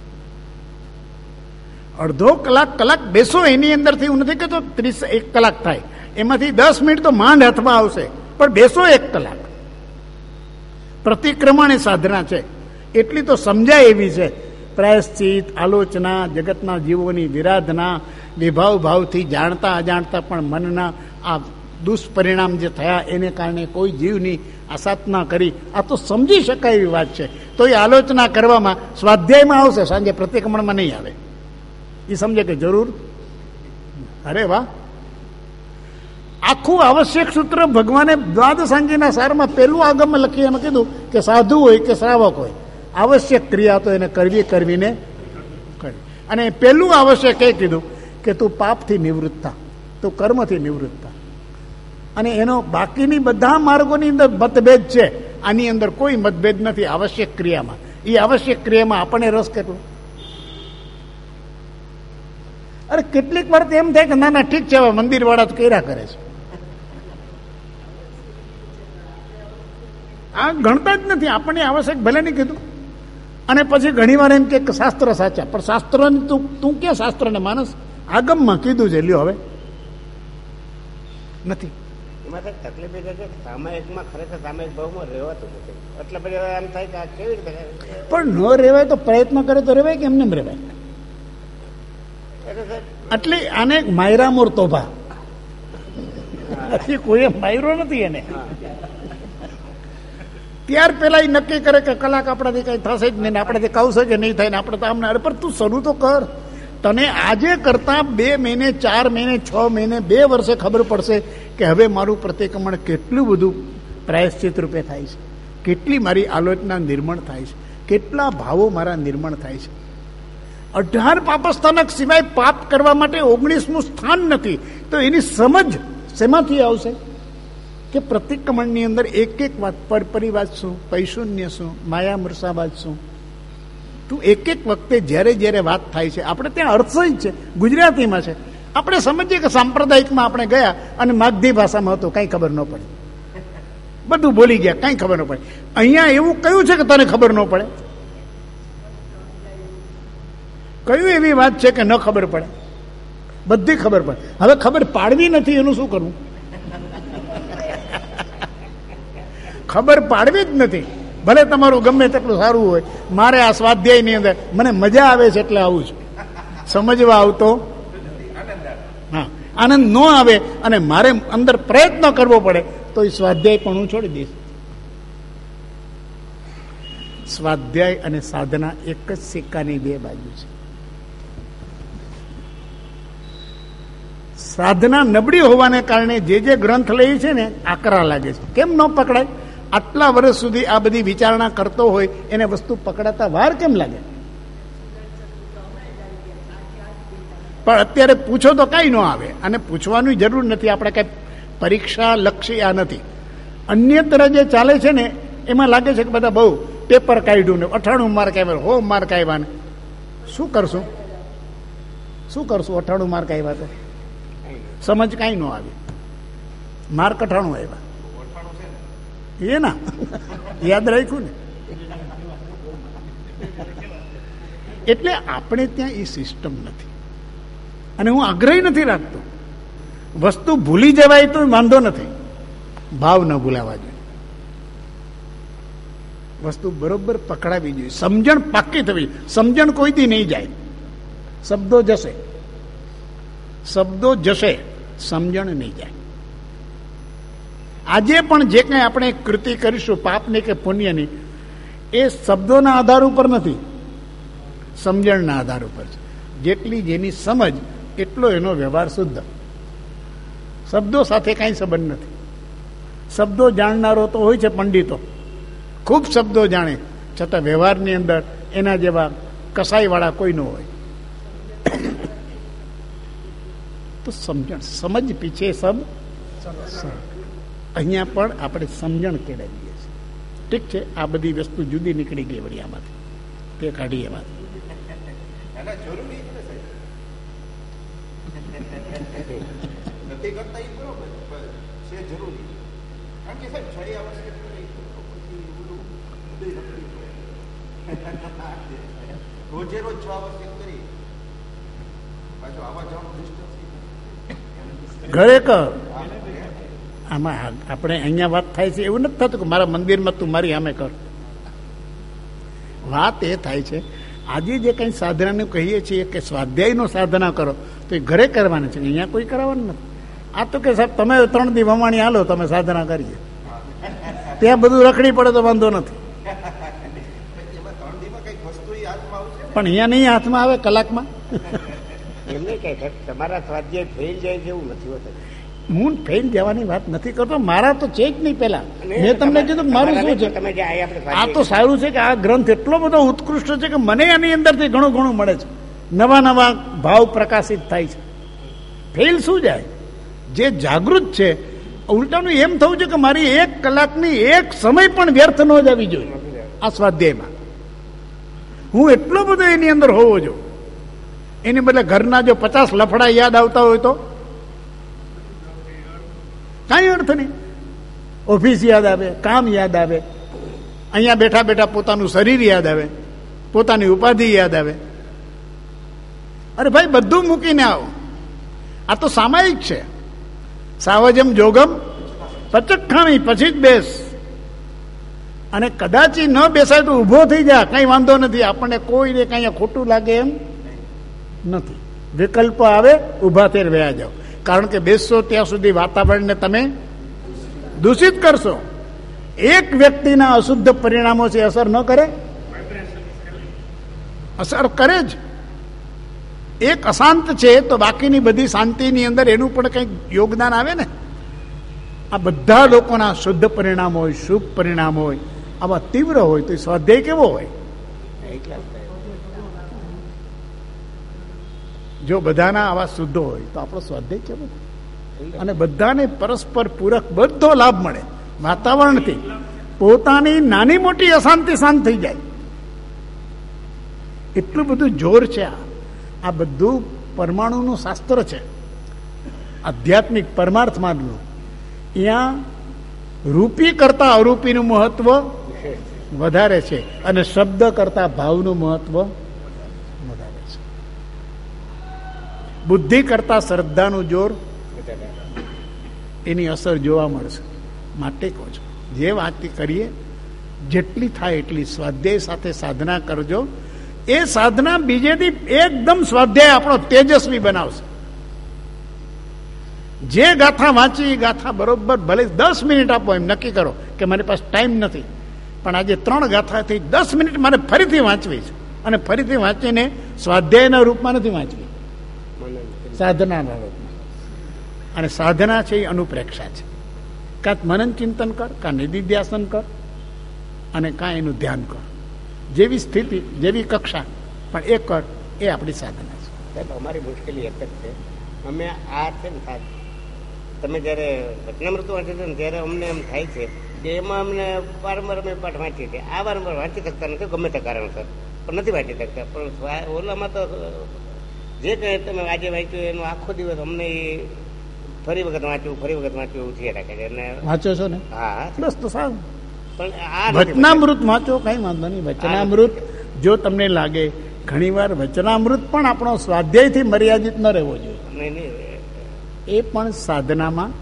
અડધો કલાક બેસો, એની અંદરથી હું નથી કહેતો 1 કલાક થાય, એમાંથી 10 મિનિટ તો માંડ હાથમાં આવશે, પણ બેસો 1 કલાક. પ્રતિક્રમણ એ સાધના છે, એટલી તો સમજાય એવી છે. પ્રાયશ્ચિત, આલોચના, જગતના જીવોની વિરાધના, વિભાવ ભાવથી જાણતા અજાણતા પણ મનના આ દુષ્પરિણામ જે થયા એને કારણે કોઈ જીવની આસાધના કરી, આ તો સમજી શકાય એવી વાત છે. તો એ આલોચના કરવામાં સ્વાધ્યાયમાં આવશે, સાંજે પ્રતિક્રમણમાં નહીં આવે. એ સમજે કે જરૂર, અરે વાહ, આખું આવશ્યક સૂત્ર ભગવાને દ્વાદશાંગીના સારમાં પહેલું આગમમાં લખી એમાં કીધું કે સાધુ હોય કે શ્રાવક હોય, આવશ્યક ક્રિયા તો એને કરવીને કરી. અને પહેલું આવશ્યક એ કીધું કે તું પાપથી નિવૃત્ત થા, તું કર્મથી નિવૃત્ત થા. અને એનો બાકીની બધા માર્ગોની અંદર મતભેદ છે, આની અંદર કોઈ મતભેદ નથી. આવશ્યક ક્રિયામાં, એ આવશ્યક ક્રિયામાં આપણને રસ કેટલો? અરે કેટલીક વાર તો એમ થાય કે ના ઠીક છે, હવે મંદિર વાળા તો કર્યા કરે છે, આ ગણતા જ નથી. આપણને આવશ્યક ભલે નહીં કીધું. અને પછી ઘણી વાર એમ કે શાસ્ત્ર સાચા, પણ શાસ્ત્રને તું ક્યાં શાસ્ત્રને માનસ? આગમમાં કીધું છે, લ્યો હવે નથી. એમાં તકલીફ એ છે કે સામાયિકમાં ખરેખર સામાયિક ભાવમાં રહેવાતું નથી, એટલે પછી એમ થાય કે આ કેવી રીતે. પણ ન રહેવાય તો પ્રયત્ન કરે તો રહેવાય કે એમને એમ રહેવાય? એટલે આને માયરા મોર તોભા, કોઈ માયરો નથી એને. ત્યાર પેલા નક્કી કરે કે કલાક આપણાથી કઈ થશે જ નહીં, આપણાથી કવશે કે નહીં થાય ને આપણે તો આમને. અરે પણ તું શરૂ તો કર. તને આજે કરતા 2 મહિને, 4 મહિને, 6 મહિને, 2 વર્ષે ખબર પડશે કે હવે મારું પ્રતિક્રમણ કેટલું બધું પ્રાયશ્ચિત રૂપે થાય છે, કેટલી મારી આલોચના નિર્મળ થાય છે, કેટલા ભાવો મારા નિર્મળ થાય છે. 18 પાપસ્થાનક સિવાય પાપ કરવા માટે 19મું સ્થાન નથી. તો એની સમજ શેમાંથી આવશે કે પ્રતિક્રમણની અંદર એક વાત, પરપરિવાદ શું, પૈશુન્ય શું, માયા મૃષાવાદ શું. તું એક વખતે જ્યારે વાત થાય છે, આપણે ત્યાં અર્થ જ છે, ગુજરાતીમાં છે. આપણે સમજીએ કે સાંપ્રદાયિકમાં આપણે ગયા અને માગધી ભાષામાં હતું, કાંઈ ખબર ન પડે, બધું બોલી ગયા, કાંઈ ખબર ન પડે. અહીંયા એવું કયું છે કે તને ખબર ન પડે? કયું એવી વાત છે કે ન ખબર પડે? બધી ખબર પડે. હવે ખબર પાડવી નથી, એનું શું કરવું? ખબર પાડવી જ નથી. ભલે તમારું ગમે તેટલું સારું હોય, મારે આ સ્વાધ્યાયની અંદર મને મજા આવે છે એટલે આવું છું, સમજવા આવતો હા, આનંદ ન આવે અને મારે અંદર પ્રયત્ન કરવો પડે તો એ સ્વાધ્યાય પણ હું છોડી દઈશ. સ્વાધ્યાય અને સાધના એક જ સિક્કાની 2 બાજુ છે. સાધના નબળી હોવાને કારણે જે ગ્રંથ લઈ છે ને આકરા લાગે છે. કેમ ન પકડાય? આટલા વર્ષ સુધી આ બધી વિચારણા કરતો હોય એને વસ્તુ પકડાતા વાર કેમ લાગે? પણ અત્યારે પૂછો તો કાંઈ ન આવે, અને પૂછવાની જરૂર નથી. આપણે કઈ પરીક્ષા લક્ષી આ નથી. અન્યત્ર જે ચાલે છે ને એમાં લાગે છે કે બધા બહુ પેપર કાઢ્યું ને 98 માર્ક આવ્યા, હો માર્ક આવ્યા ને શું કરશું? 98 માર્ક આવ્યા તો સમજ કાંઈ ન આવી. માર્ક 98 આવ્યા એ ના યાદ રાખ્યું ને. એટલે આપણે ત્યાં એ સિસ્ટમ નથી. અને હું આગ્રહી નથી રાખતો, વસ્તુ ભૂલી જવાય તો વાંધો નથી, ભાવ ન ભૂલાવા જોઈએ. વસ્તુ બરોબર પકડાવી જોઈએ, સમજણ પાકી થવી. સમજણ કોઈ દી નહીં જાય, શબ્દો જશે, સમજણ નહીં જાય. આજે પણ જે કંઈ આપણે કૃતિ કરીશું, પાપની કે પુણ્યની, એ શબ્દોના આધાર ઉપર નથી, સમજણના આધાર ઉપર છે. જેટલી જેની સમજ એટલો એનો વ્યવહાર શુદ્ધ. શબ્દો સાથે કાંઈ સંબંધ નથી. શબ્દો જાણનારો તો હોય છે પંડિતો, ખૂબ શબ્દો જાણે, છતાં વ્યવહારની અંદર એના જેવા કસાઈવાળા કોઈ ન હોય. તો સમજણ, સમજ પીછે સબ. અહીંયા પણ આપણે સમજણ કેળવીએ છીએ. ઠીક છે, આ બધી વસ્તુ જુદી નીકળી ગઈ વળી આમાંથી, તે કાઢી એમાંથી. ઘરે કર. આમાં આપણે અહીંયા વાત થાય છે એવું નથી થતું કે મારા મંદિરમાં તું મારી સામે કર. વાત એ થાય છે આજે જે કંઈ સાધનાનું કહીએ છીએ કે સ્વાધ્યાયનો સાધના કરો તો એ ઘરે કરવાની છે, અહીંયા કોઈ કરાવવાનું નથી. આ તો કે સાહેબ તમે 3 દી વમાણી હાલો, તમે સાધના કરીએ, ત્યાં બધું રખડી પડે તો વાંધો નથી. પણ અહીંયા નહીં હાથમાં આવે કલાકમાં. એમને કઈ તમારા સ્વાધ્યાય ફેલ જાય જેવું નથી હોતું. હું ફેલ જવાની વાત નથી કરતો, મારા તો છે જ નહીં. પેલા મેં તમને કીધું મારું શું છે, આ તો સારું છે કે આ ગ્રંથ એટલો બધો ઉત્કૃષ્ટ છે કે મને આની અંદરથી ઘણું ઘણું મળે છે, નવા નવા ભાવ પ્રકાશિત થાય છે. ફેલ શું જાય? જે જાગૃત છે, ઉલટાનું એમ થવું છે કે મારી 1 કલાકની 1 સમય પણ વ્યર્થ ન જવી જોઈએ આ સ્વાધ્યાયમાં. હું એટલો બધો એની અંદર હોવો જોઈએ. એની બદલે ઘરના જો 50 લફડા યાદ આવતા હોય તો કાંઈ અર્થ નહીં. ઓફિસ યાદ આવે, કામ યાદ આવે, અહીંયા બેઠા બેઠા પોતાનું શરીર યાદ આવે, પોતાની ઉપાધિ યાદ આવે. અરે ભાઈ, બધું મૂકીને આવો. આ તો સામાયિક છે. સાવજમ જોગમ પચખાણી, પછી જ બેસ. અને કદાચ ન બેસાય તો ઊભો થઈ જા, કઈ વાંધો નથી. આપણને કોઈને કઈ ખોટું લાગે એમ નથી. વિકલ્પ આવે, ઊભા થઈને વયા જાઓ. કારણ કે બેસશો ત્યાં સુધી વાતાવરણને તમે દૂષિત કરશો. એક વ્યક્તિના અશુદ્ધ પરિણામો છે, અસર ન કરે? અસર કરે જ. એક અશાંત છે તો બાકીની બધી શાંતિની અંદર એનું પણ કંઈક યોગદાન આવે ને. આ બધા લોકોના શુદ્ધ પરિણામ હોય, શુભ પરિણામ હોય, આવા તીવ્ર હોય તો સ્વાધ્યાય કેવો હોય? જો બધાના આવા શુદ્ધ હોય તો આપણો સ્વાધ્યાય કેવો? અને બધાને પરસ્પર પૂરક બધો લાભ મળે. વાતાવરણથી પોતાની નાની મોટી અશાંતિ શાંત થઈ જાય. એટલું બધું જોર છે. આ બધું પરમાણુનું શાસ્ત્ર છે, આધ્યાત્મિક પરમાર્થમાનું. અહીંયા રૂપી કરતા અરૂપીનું મહત્વ વધારે છે અને શબ્દ કરતા ભાવનું મહત્વ વધારે છે. બુદ્ધિ કરતા શ્રદ્ધાનું જોર, એની અસર જોવા મળશે. માટે કહો છો, જે વાત કરીએ જેટલી થાય એટલી સ્વાધ્યાય સાથે સાધના કરજો. એ સાધના બીજેથી એકદમ સ્વાધ્યાય આપણો તેજસ્વી બનાવશે. જે ગાથા વાંચી, ગાથા બરોબર ભલે 10 મિનિટ આપો, એમ નક્કી કરો કે મારી પાસે ટાઈમ નથી, પણ આજે 3 ગાથાથી 10 મિનિટ મારે ફરીથી વાંચવી છે. અને ફરીથી વાંચીને સ્વાધ્યાયના રૂપમાં નથી વાંચવી, સાધનાના રૂપમાં. અને સાધના છે એ અનુપ્રેક્ષા છે. કાં મનન ચિંતન કર, કાં નિધિધ્યાસન કર, અને કાં એનું ધ્યાન કર. જેવી સ્થિતિ, જેવી કક્ષા, પણ એ કર, એ આપણી સાધના છે. સાહેબ, અમારી મુશ્કેલી એક જ છે. અમે આ છે ને, તમે જયારે વચનામૃત વાંચે છે ને ત્યારે અમને એમ થાય છે કે એમાં અમને વારંવાર અમે પાઠ વાંચીએ છીએ. આ વારંવાર વાંચી શકતા નથી, ગમે તે કારણસર પણ નથી વાંચી શકતા. પણ ઓલામાં તો જે કંઈ તમે આજે વાંચ્યું એનો આખો દિવસ અમને ફરી વખત વાંચ્યું એવું થયા રાખે છે. અને વાંચો છો ને? હા, બસ તો સારું. પણ આ વચનામૃત વાંચો, કઈ વાંધો નહીં. વચનામૃત જો તમને લાગે, ઘણી વાર વચનામૃત પણ આપણો સ્વાધ્યાયથી મર્યાદિત ન રહેવો જોઈએ. એ પણ સાધનામાં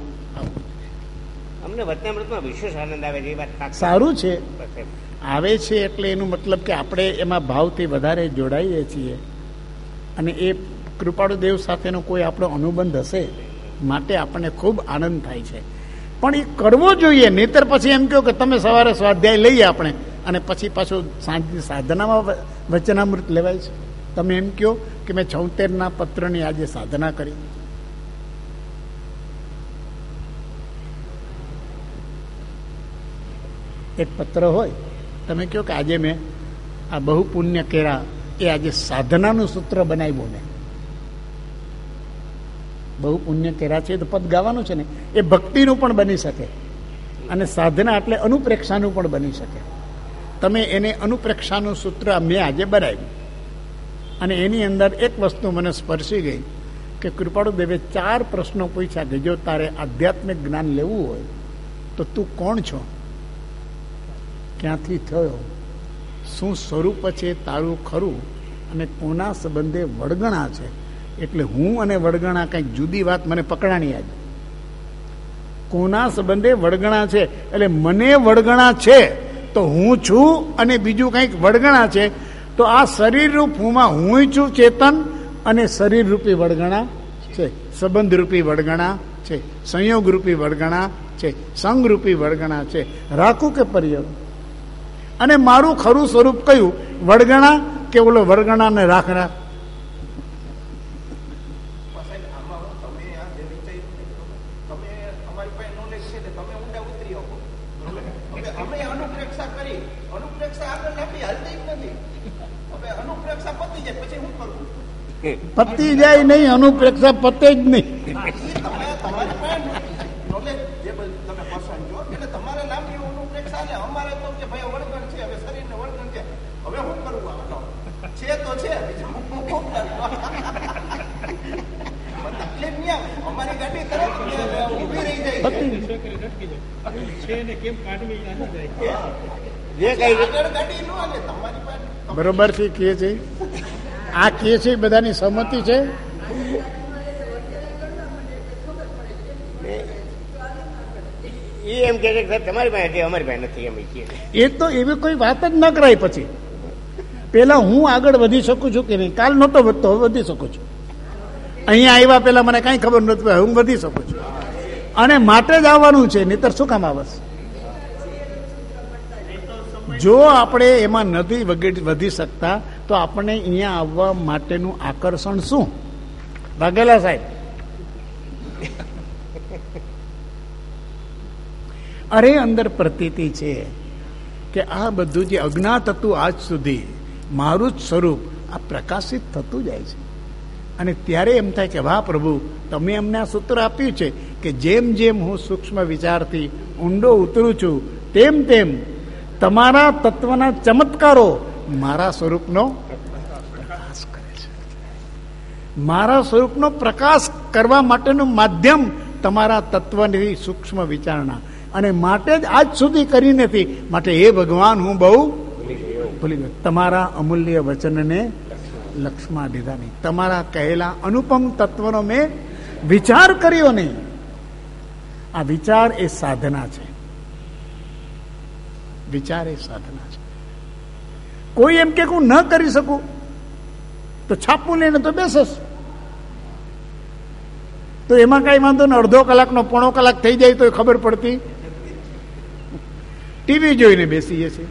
અમને વચનામૃતમાં વિશેષ આનંદ આવે છે. એ વાત સારું છે, આવે છે એટલે એનું મતલબ કે આપણે એમાં ભાવથી વધારે જોડાઈએ છીએ. અને એ કૃપાળુ દેવ સાથેનો કોઈ આપણો અનુબંધ હશે, માટે આપણને ખૂબ આનંદ થાય છે. પણ એ કરવો જોઈએ. નહીતર પછી એમ કહો કે તમે સવારે સ્વાધ્યાય લઈએ આપણે, અને પછી પાછું સાંજની સાધનામાં વચનામૃત લેવાય છે. તમે એમ કહો કે મેં 76ના પત્રની આજે સાધના કરી. એક પત્ર હોય, તમે કહો કે આજે મેં આ બહુ પુણ્ય કર્યા, એ આજે સાધનાનું સૂત્ર બનાવ્યું ને, બહુ પુણ્ય કર્યા છે તો પદ ગાવાનું છે ને, એ ભક્તિનું પણ બની શકે અને સાધના એટલે અનુપ્રેક્ષાનું પણ બની શકે. તમે એને અનુપ્રેક્ષાનું સૂત્ર મેં આજે બનાવ્યું અને એની અંદર એક વસ્તુ મને સ્પર્શી ગઈ કે કૃપાળુદેવે 4 પ્રશ્નો પૂછ્યા કે જો તારે આધ્યાત્મિક જ્ઞાન લેવું હોય તો તું કોણ છો, ક્યાંથી થયો, શું સ્વરૂપ છે તારું ખરું, અને કોના સંબંધે વળગણા છે. એટલે હું અને વળગણા કંઈક જુદી વાત મને પકડાણી આજે. કોના સંબંધે વળગણા છે એટલે મને વળગણા છે તો હું છું અને બીજું કંઈક વળગણા છે. તો આ શરીર રૂપ હુંમાં હું છું ચેતન, અને શરીર રૂપી વળગણા છે, સંબંધ રૂપી વળગણા છે, સંયોગ રૂપી વળગણા છે, સંગ રૂપી વળગણા છે. રાખું કે પર્યવ, અને મારું ખરું સ્વરૂપ કયું, વળગણા કે ઓલો વળગણા ને રાખના. પતી જાય નહીં, અનુપ્રેક્ષા પતે જ નહીં. બરોબર થી કે છે, આ કે છે બધાની સહમતિ છે. એ એમ કે છે તમારી પાસે અમારી પાસે નથી, એમ કે એ તો એવી કોઈ વાત જ ન કરાય. પછી પેલા હું આગળ વધી શકું છું કે નહીં, કાલ નહોતો વધતો હવે વધી શકું છું. અહીંયા આવ્યા પેલા મને કઈ ખબર નહોતી, હું વધી શકું છું અને માટે જ આવવાનું છે, નહીતર શું કામ આવશે. જો આપણે એમાં નથી વધી શકતા તો આપણને અહીંયા આવવા માટેનું આકર્ષણ શું? વાઘેલા સાહેબ, અરે અંદર પ્રતીતિ છે કે આ બધું જે અજ્ઞાત હતું આજ સુધી, મારું જ સ્વરૂપ આ પ્રકાશિત થતું જાય છે. અને ત્યારે એમ થાય કે વાહ પ્રભુ, તમે અમને આ સૂત્ર આપ્યું છે કે જેમ જેમ હું સૂક્ષ્મ વિચારથી ઊંડો ઉતરું છું તેમ તેમ તમારા તત્વના ચમત્કારો મારા સ્વરૂપનો પ્રકાશ કરે છે. મારા સ્વરૂપનો પ્રકાશ કરવા માટેનું માધ્યમ તમારા તત્વની સૂક્ષ્મ વિચારણા, અને માટે જ આજ સુધી કરી નથી. માટે હે ભગવાન, હું બહુ ભૂલી ગયો. તમારા અમૂલ્ય વચનને લક્ષ્યમાં લીધા નહીં, તમારા કહેલા અનુપમ તત્વનો મેં વિચાર કર્યો નહીં. આ વિચાર એ સાધના છે, વિચાર એ સાધના છે. કોઈ એમ કે હું ન કરી શકું તો છાપું લઈને તો બેસસ, તો એમાં કઈ વાંધો ને. અડધો કલાકનો પોણો કલાક થઈ જાય તો ખબર પડતી. ટીવી જોઈને બેસીએ છીએ.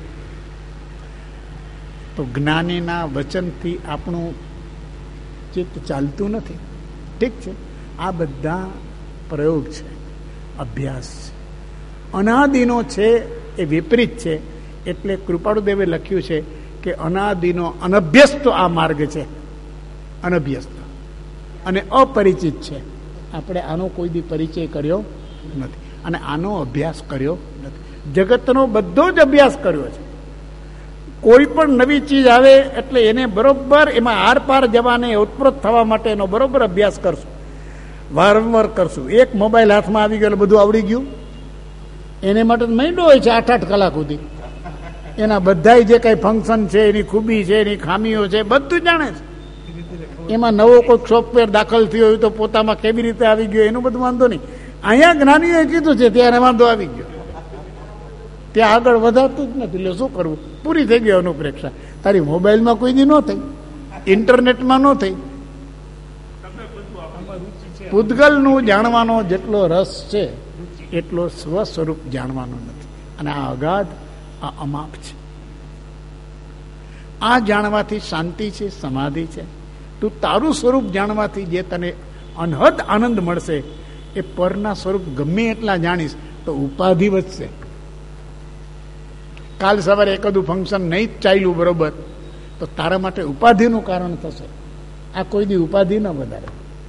તો જ્ઞાનીના વચનથી આપણું ચિત્ત ચાલતું નથી. ઠીક છે, આ બધા પ્રયોગ છે, અભ્યાસ છે. અનાદિનો છે એ વિપરીત છે. એટલે કૃપાળુદેવે લખ્યું છે કે અનાદિનો અનભ્યસ્ત આ માર્ગ છે, અનભ્યસ્ત અને અપરિચિત છે. આપણે આનો કોઈ દી પરિચય કર્યો નથી અને આનો અભ્યાસ કર્યો નથી. જગતનો બધો જ અભ્યાસ કર્યો છે. કોઈ પણ નવી ચીજ આવે એટલે એને બરોબર એમાં આર પાર જવાને ઉત્પ્રોત થવા માટે એનો બરોબર અભ્યાસ કરશું, વારંવાર કરશું. એક મોબાઈલ હાથમાં આવી ગયો બધું આવડી ગયું, એને માટે મહિનો હોય છે 8-8 કલાક સુધી. એના બધા જે કઈ ફંક્શન છે, એની ખૂબી છે, એની ખામીઓ છે, બધું જાણે છે. એમાં નવો કોઈ સોફ્ટવેર દાખલ થયો હોય તો પોતામાં કેવી રીતે આવી ગયો એનું બધું વાંધો નહીં. અહીંયા જ્ઞાનીઓએ કીધું છે ત્યારે વાંધો આવી ગયો, ત્યાં આગળ વધારતું જ નથી. એટલે શું કરવું? પૂરી થઈ ગઈ અનુપ્રેક્ષા. તારી મોબાઈલમાં કોઈ દી ન થઈ, ઇન્ટરનેટમાં ન થઈ. પૂતગલનું જાણવાનો જેટલો રસ છે એટલો સ્વ સ્વરૂપ જાણવાનો નથી. અને આ અગાધ, આ અમાપ છે. આ જાણવાથી શાંતિ છે, સમાધિ છે. તું તારું સ્વરૂપ જાણવાથી જે તને અનહદ આનંદ મળશે, એ પરના સ્વરૂપ ગમે એટલા જાણીશ તો ઉપાધિ વધશે. કાલ સવારે એકદું ફંક્શન નહીં જ ચાલ્યું બરોબર, તો તારા માટે ઉપાધિનું કારણ થશે. આ કોઈ દી ઉપાધિ ન વધારે.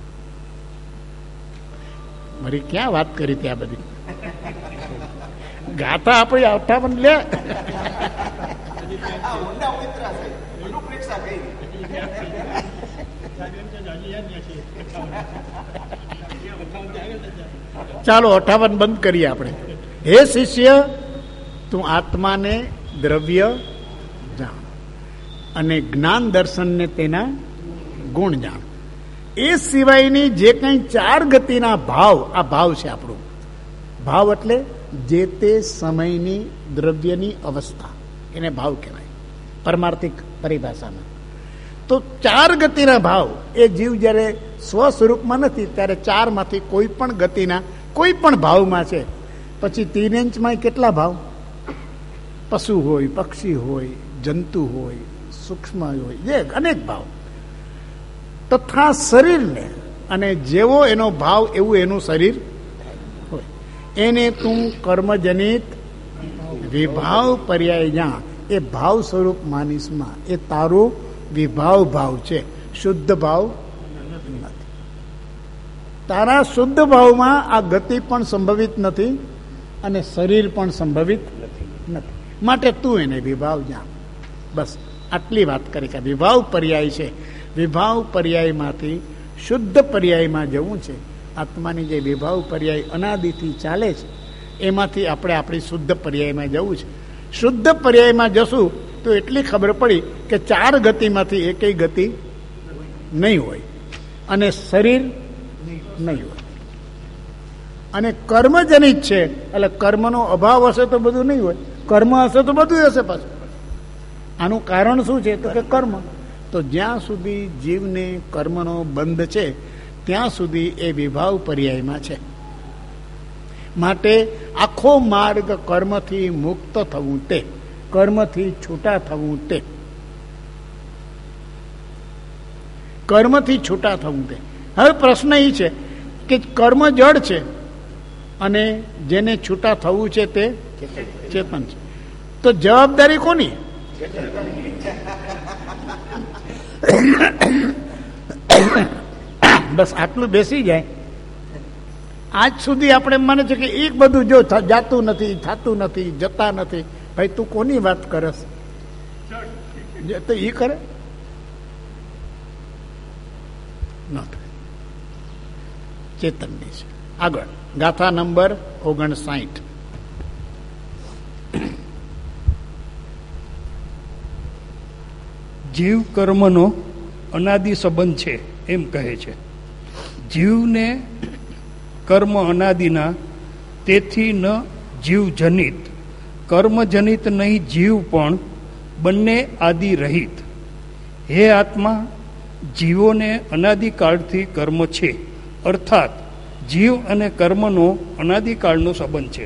મારી ક્યાં વાત કરી ત્યાં બધી ગાથા આપણી 58 લે. ચાલો 58 બંધ કરીએ આપણે. હે શિષ્ય, તું આત્માને દ્રવ્ય જાણ અને જ્ઞાન દર્શનને તેના ગુણ જાણ. એ સિવાયની જે કંઈ 4 ગતિના ભાવ, આ ભાવ છે આપણું. ભાવ એટલે જે તે સમયની દ્રવ્યની અવસ્થા, એને ભાવ કહેવાય પરમાર્થિક પરિભાષામાં. તો 4 ગતિના ભાવ એ જીવ જ્યારે સ્વ સ્વરૂપમાં નથી ત્યારે 4 માંથી કોઈ પણ ગતિના કોઈ પણ ભાવમાં છે. પછી 3 ઇંચમાં કેટલા ભાવ? પશુ હોય, પક્ષી હોય, જંતુ હોય, સૂક્ષ્મ હોય, જે અનેક ભાવ. તથા શરીરને, અને જેવો એનો ભાવ એવું એનું શરીર હોય. એને તું કર્મજનિત વિભાવ પર્યાય જાણ. એ ભાવ સ્વરૂપ માનીશમાં એ તારો વિભાવ ભાવ છે, શુદ્ધ ભાવ નથી. તારા શુદ્ધ ભાવમાં આ ગતિ પણ સંભવિત નથી અને શરીર પણ સંભવિત નથી. માટે તું એને વિભાવ જાણ. બસ આટલી વાત કરી કે વિભાવ પર્યાય છે. વિભાવ પર્યાયમાંથી શુદ્ધ પર્યાયમાં જવું છે. આત્માની જે વિભાવ પર્યાય અનાદિથી ચાલે છે એમાંથી આપણે આપણી શુદ્ધ પર્યાયમાં જવું છે. શુદ્ધ પર્યાયમાં જશું તો એટલી ખબર પડી કે 4 ગતિમાંથી એકેય ગતિ નહીં હોય અને શરીર નહીં હોય અને કર્મજનિત છે. એટલે કર્મનો અભાવ હશે તો બધું નહીં હોય, કર્મ હશે તો બધું હશે પાછું. આનું કારણ શું છે? તો કે કર્મ. તો જ્યાં સુધી જીવને કર્મનો બંધ છે ત્યાં સુધી એ વિભાવ પર્યાયમાં છે. માટે આખો માર્ગ કર્મથી મુક્ત થવું તે, કર્મથી છૂટા થવું તે, કર્મથી છૂટા થવું તે. હવે પ્રશ્ન એ છે કે કર્મ જડ છે અને જેને છૂટા થવું છે તે ચેતન છે. તો જવાબદારી કોની? બસ આટલું બેસી જાય. આજ સુધી આપણે માને છે કે એક બધું જો જાતું નથી, થતું નથી, જતા નથી. ભાઈ તું કોની વાત કરસ? તો એ કરે ન થાય. ચેતનની છે. આગળ ગાથા નંબર 59. જીવ કર્મનો અનાદિ સંબંધ છે એમ કહે છે. જીવને કર્મ અનાદિના, તેથી ન જીવજનિત, કર્મજનિત નહીં જીવ પણ બંને આદિ રહિત. હે આત્મા, જીવોને અનાદિકાળથી કર્મ છે, અર્થાત જીવ અને કર્મનો અનાદિકાળનો સંબંધ છે.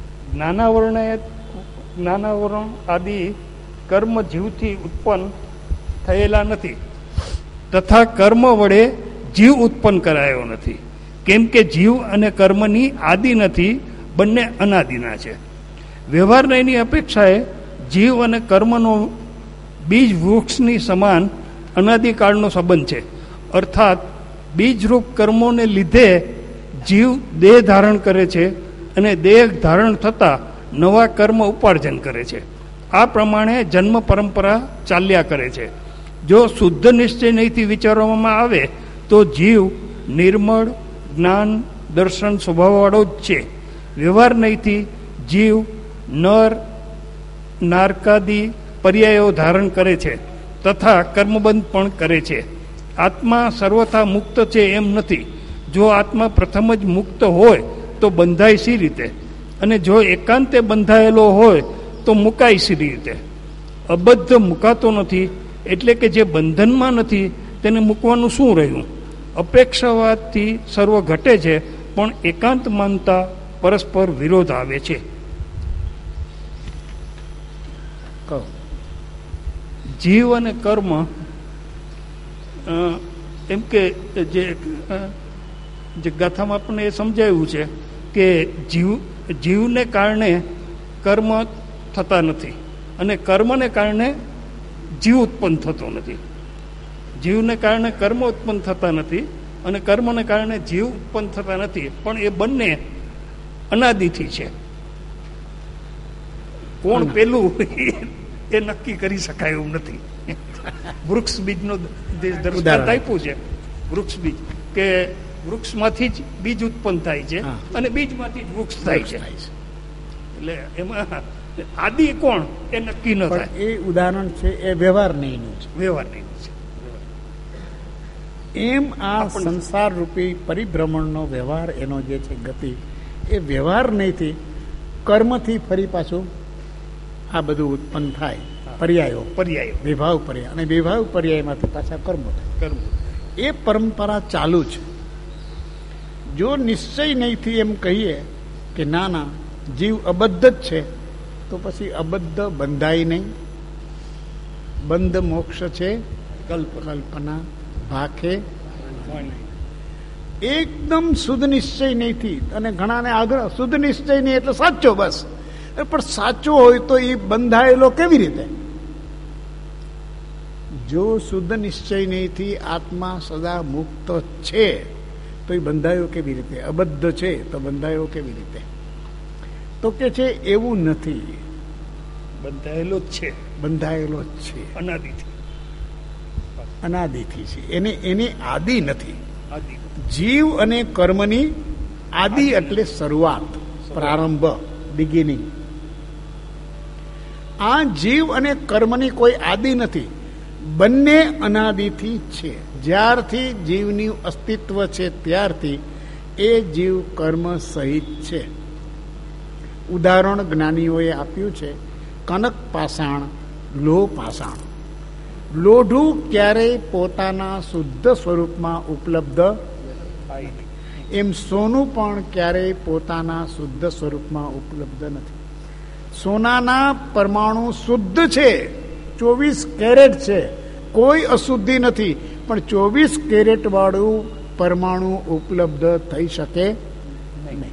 જ્ઞાનાવરણ આદિ કર્મ જીવથી ઉત્પન્ન થયેલા નથી તથા કર્મ વડે જીવ ઉત્પન્ન કરાયો નથી. કેમ કે જીવ અને કર્મની આદિ નથી, બંને અનાદિના છે. વ્યવહારની અપેક્ષાએ જીવ અને કર્મનો બીજ વૃક્ષની સમાન અનાદિકાળનો સંબંધ છે. અર્થાત બીજરૂપ કર્મોને લીધે જીવ દેહ ધારણ કરે છે અને દેહ ધારણ થતાં નવા કર્મ ઉપાર્જન કરે છે. આ પ્રમાણે જન્મ પરંપરા ચાલ્યા કરે છે. જો શુદ્ધ નિશ્ચય નહીંથી વિચારવામાં આવે તો જીવ નિર્મળ જ્ઞાન દર્શન સ્વભાવવાળો જ છે. વ્યવહાર નહીંથી જીવ નર નારકાદી પર્યાયો ધારણ કરે છે તથા કર્મબંધ પણ કરે છે. આત્મા સર્વથા મુક્ત છે એમ નથી. જો આત્મા પ્રથમ જ મુક્ત હોય તો બંધાય સી રીતે? અને જો એકાંતે બંધાયેલો હોય તો મુકાય સી રીતે? અબદ્ધ મુકાતો નથી, એટલે કે જે બંધનમાં નથી તેને મૂકવાનું શું રહ્યું? અપેક્ષાવાદથી સર્વ ઘટે છે, પણ એકાંત માનતા પરસ્પર વિરોધ આવે છે. જીવ અને કર્મ એમ કે જે ગાથામાં આપણને એ સમજાયું છે કે જીવને કારણે કર્મ થતા નથી અને કર્મને કારણે જીવ ઉત્પન્ન થતો નથી. જીવને કારણે કર્મ ઉત્પન્ન થતા નથી અને કર્મને કારણે જીવ ઉત્પન્ન થતા નથી, પણ એ બંને અનાદિથી છે. કોણ પેલું એ નક્કી કરી શકાય એવું નથી. વૃક્ષ બીજનો દૃષ્ટાંત આપ્યું છે. વૃક્ષ બીજ કે વૃક્ષમાંથી જ બીજ ઉત્પન્ન થાય છે અને બીજમાંથી જ વૃક્ષ થાય છે. એટલે એમાં આદિ કોણ એ નક્કી ન થાય. એ ઉદાહરણ છે એ વ્યવહાર નહીં છે. વ્યવહાર નહીં છે. એમ આ સંસાર રૂપી પરિભ્રમણનો વ્યવહાર એનો જે છે ગતિ, એ વ્યવહાર નહીંથી કર્મથી ફરી પાછું આ બધું ઉત્પન્ન થાય. પર્યાયો વિભાવ પર્યાય અને વિભાવ પર્યાયમાંથી પાછા કર્મો થાય. એ પરંપરા ચાલુ છે. જો નિશ્ચય નહીંથી એમ કહીએ કે ના ના જીવ અબદ્ધ જ છે, તો પછી અબદ્ધ બંધાય નહીં. બંધ મોક્ષ છે કલ્પના ભાખે. એકદમ શુદ્ધ નિશ્ચય નહીંથી, અને ઘણાને આગળ શુદ્ધ નિશ્ચય નહીં એટલે સાચો, બસ. પણ સાચો હોય તો એ બંધાયેલો કેવી રીતે? જો શુદ્ધ નિશ્ચય નહીંથી આત્મા સદા મુક્ત છે તો એ બંધાયો કેવી રીતે? અબદ્ધ છે તો બંધાયો કેવી રીતે? તો કે છે એવું નથી. બંધાયેલો જ છે. બંધાયેલો જ છે. અનાદિથી છે. એની આદિ નથી. જીવ અને કર્મની આદિ એટલે શરૂઆત, પ્રારંભ, બિગિનિંગ. આ જીવ અને કર્મની કોઈ આદિ નથી. બંને અનાદિથી છે. જ્યારથી જીવનું અસ્તિત્વ છે ત્યારથી એ જીવ કર્મ સહિત છે. ઉદાહરણ જ્ઞાનીઓએ આપ્યું છે. કનક પાષાણ, લોહ પાષાણ. લોઢું ક્યારેય પોતાના શુદ્ધ સ્વરૂપમાં ઉપલબ્ધ, એમ સોનું પણ ક્યારેય પોતાના શુદ્ધ સ્વરૂપમાં ઉપલબ્ધ નથી. સોનાના પરમાણુ શુદ્ધ છે, 24 કેરેટ છે, કોઈ અશુદ્ધિ નથી. પણ 24 કેરેટ વાળું પરમાણુ ઉપલબ્ધ થઈ શકે નહીં.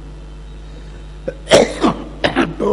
તો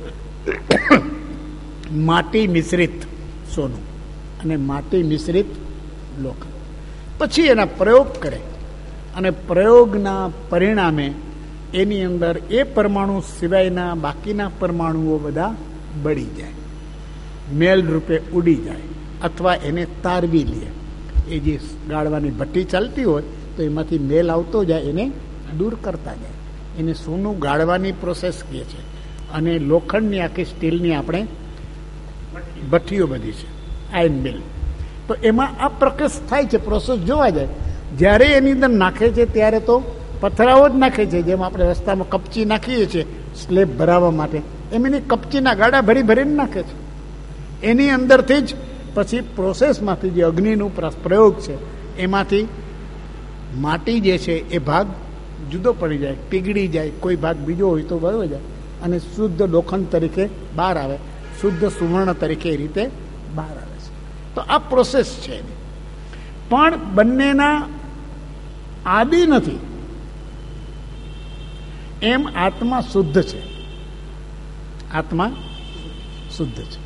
માટી મિશ્રિત સોનું અને માટી મિશ્રિત લોખંડ. પછી એના પ્રયોગ કરે અને પ્રયોગના પરિણામે એની અંદર એ પરમાણુ સિવાયના બાકીના પરમાણુઓ બધા બળી જાય, મેલ રૂપે ઉડી જાય, અથવા એને તારવી લે. એ જે ગાળવાની ભઠ્ઠી ચાલતી હોય તો એમાંથી મેલ આવતો જાય, એને દૂર કરતા જાય. એને સોનું ગાળવાની પ્રોસેસ કહે છે. અને લોખંડની આખી સ્ટીલની આપણે ભઠ્ઠીઓ બધી છે, આયર્ન મિલ. તો એમાં આ પ્રકાશ થાય છે, પ્રોસેસ જોવા જાય. જ્યારે એની અંદર નાખે છે ત્યારે તો પથરાઓ જ નાખે છે. જેમ આપણે રસ્તામાં કપચી નાખીએ છીએ સ્લેબ ભરાવવા માટે, એમ એની કપચીના ગાડા ભરી ભરીને નાખે છે. એની અંદરથી જ પછી પ્રોસેસમાંથી જે અગ્નિનું પ્રયોગ છે એમાંથી માટી જે છે એ ભાગ જુદો પડી જાય, પીગળી જાય, કોઈ ભાગ બીજો હોય તો બરાબર જાય, અને શુદ્ધ લોખંડ તરીકે બહાર આવે, શુદ્ધ સુવર્ણ તરીકે એ રીતે બહાર આવે છે. તો આ પ્રોસેસ છે એની. પણ બંનેના આદિ નથી. એમ આત્મા શુદ્ધ છે. આત્મા શુદ્ધ છે,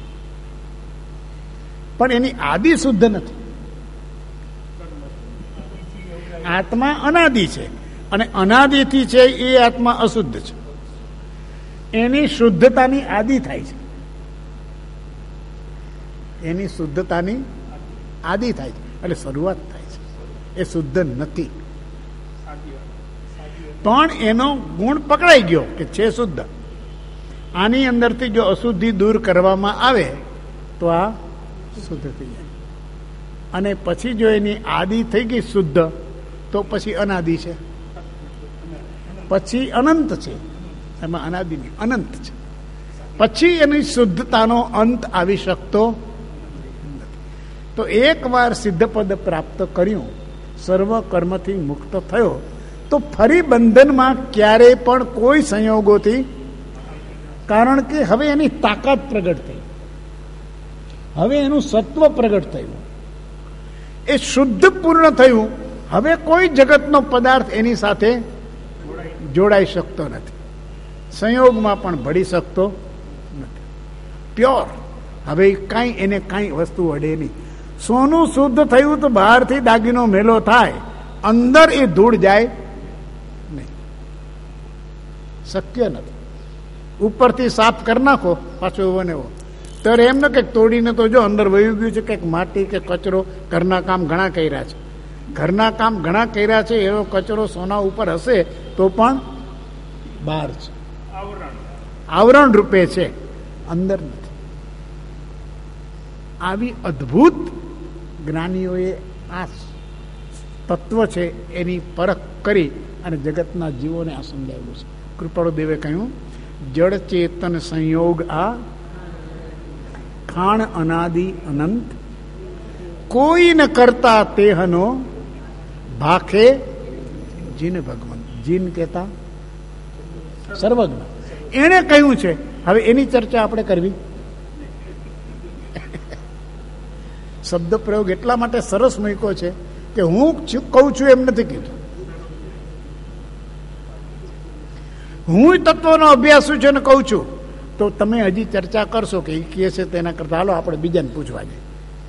પણ એની આદિ શુદ્ધ નથી. આત્મા અનાદિ છે અને અનાદિથી છે એ આત્મા અશુદ્ધ છે. એની શુદ્ધતાની આદિ થાય છે. એની શુદ્ધતાની આદિ થાય છે એટલે શરૂઆત થાય છે. એ શુદ્ધ નથી, પણ એનો ગુણ પકડાઈ ગયો કે છે શુદ્ધ. આની અંદરથી જો અશુદ્ધિ દૂર કરવામાં આવે તો આ શુદ્ધ થઈ જાય. અને પછી જો એની આદિ થઈ ગઈ શુદ્ધ, તો પછી અનાદિ છે, પછી અનંત છે. એમાં અનાદિ નહીં, અનંત છે. પછી એની શુદ્ધતાનો અંત આવી શકતો નથી. તો એકવાર સિદ્ધપદ પ્રાપ્ત કર્યું, સર્વ કર્મથી મુક્ત થયો, તો ફરી બંધનમાં ક્યારેય પણ કોઈ સંયોગોથી, કારણ કે હવે એની તાકાત પ્રગટ થઈ, હવે એનું સત્વ પ્રગટ થયું, એ શુદ્ધ પૂર્ણ થયું. હવે કોઈ જગતનો પદાર્થ એની સાથે જોડાઈ શકતો નથી, સંયોગમાં પણ ભળી શકતો નથી. પ્યોર. હવે કાંઈ એને કાંઈ વસ્તુ અડે નહીં. સોનું શુદ્ધ થયું તો બહારથી દાગીનો મેલો થાય, અંદર એ ધૂળ જાય નહીં, શક્ય નથી. ઉપરથી સાફ કરી નાખો પાછો એવો ને એવો, ત્યારે એમ ને કંઈક તોડીને તો જો અંદર વહી ગયું છે કંઈક માટી કે કચરો. ઘરના કામ ઘણા કર્યા છે, ઘરના કામ ઘણા કર્યા છે, એવો કચરો સોના ઉપર હશે તો પણ બહાર છે, આવરણ રૂપે છે, અંદર નથી. આવી અદ્ભુત જ્ઞાનીઓએ આ તત્વ છે એની પરખ કરી અને જગતના જીવોને આ સમજાવ્યું છે. કૃપાળુ દેવે કહ્યું, જળ ચેતન સંયોગ આ ખાણ અનાદિ અનંત, કોઈ ન કરતા તેહનો ભાખે જીન ભગવંત. જીન કહેતા સર્વજ્ઞ, એને કહ્યું છે. હવે એની ચર્ચા આપણે કરવી. શબ્દ પ્રયોગ એટલા માટે સરસ મૂક્યો છે કે હું કહું છું એમ નથી કીધું. હું તત્વનો અભ્યાસુ છું ને કહું છું, તો તમે હજી ચર્ચા કરશો કે એ કહે છે તેના કરતા હાલો આપણે બીજાને પૂછવા જઈએ.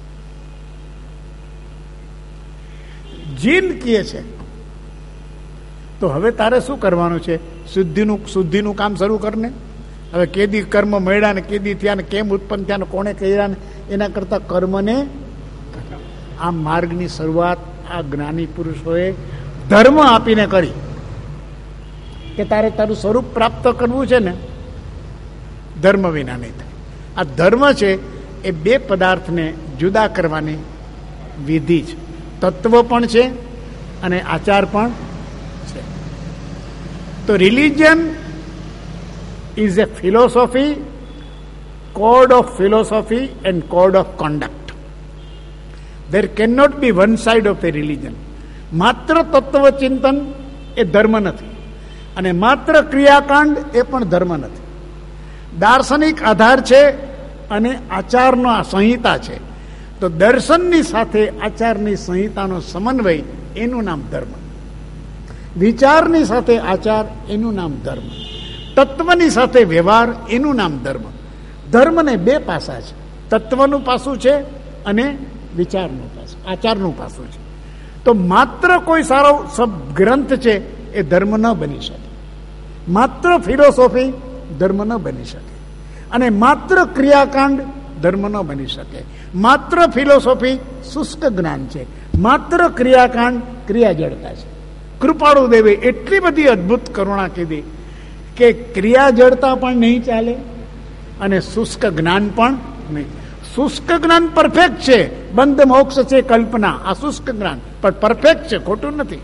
જીન કહે છે તો હવે તારે શું કરવાનું છે? શુદ્ધિનું કામ શરૂ કરને. હવે કેદી કર્મ મળ્યા ને કેદી થયા ને કેમ ઉત્પન્ન થયા ને કોને કર્યા ને, એના કરતા કર્મને આ માર્ગની શરૂઆત આ જ્ઞાની પુરુષોએ ધર્મ આપીને કરી કે તારે તારું સ્વરૂપ પ્રાપ્ત કરવું છે ને, ધર્મ વિના નહીં થાય. આ ધર્મ છે એ બે પદાર્થને જુદા કરવાની વિધિ છે. તત્વ પણ છે અને આચાર પણ છે. તો religion is a philosophy, code of philosophy and code of conduct. There cannot be one side of the religion. માત્ર તત્વ ચિંતન એ ધર્મ નથી અને માત્ર ક્રિયાકાંડ એ પણ ધર્મ નથી. દાર્શનિક આધાર છે અને આચારનો આ સંહિતા છે. તો દર્શનની સાથે આચારની સંહિતાનો સમન્વય એનું નામ ધર્મ. વિચારની સાથે આચાર એનું નામ ધર્મ. તત્વની સાથે વ્યવહાર એનું નામ ધર્મ. ધર્મને બે પાસા છે, તત્વનું પાસું છે અને વિચારનું પાસું, આચારનું પાસું છે. તો માત્ર કોઈ સારો ગ્રંથ છે એ ધર્મ ન બની શકે, માત્ર ફિલોસોફી ધર્મ ન બની શકે, અને માત્ર ક્રિયાકાંડ ધર્મ ન બની શકે. માત્ર ફિલોસોફી શુષ્ક જ્ઞાન છે, માત્ર ક્રિયાકાંડ ક્રિયા જડતા છે. કૃપાળુ દેવે એટલી બધી અદ્ભુત કરુણા કીધી કે ક્રિયા જડતા પણ નહીં ચાલે અને શુષ્ક જ્ઞાન પણ નહીં. શુષ્ક જ્ઞાન પરફેક્ટ છે, બંધ મોક્ષ છે કલ્પના. આ શુષ્ક જ્ઞાન પણ પરફેક્ટ છે, ખોટું નથી,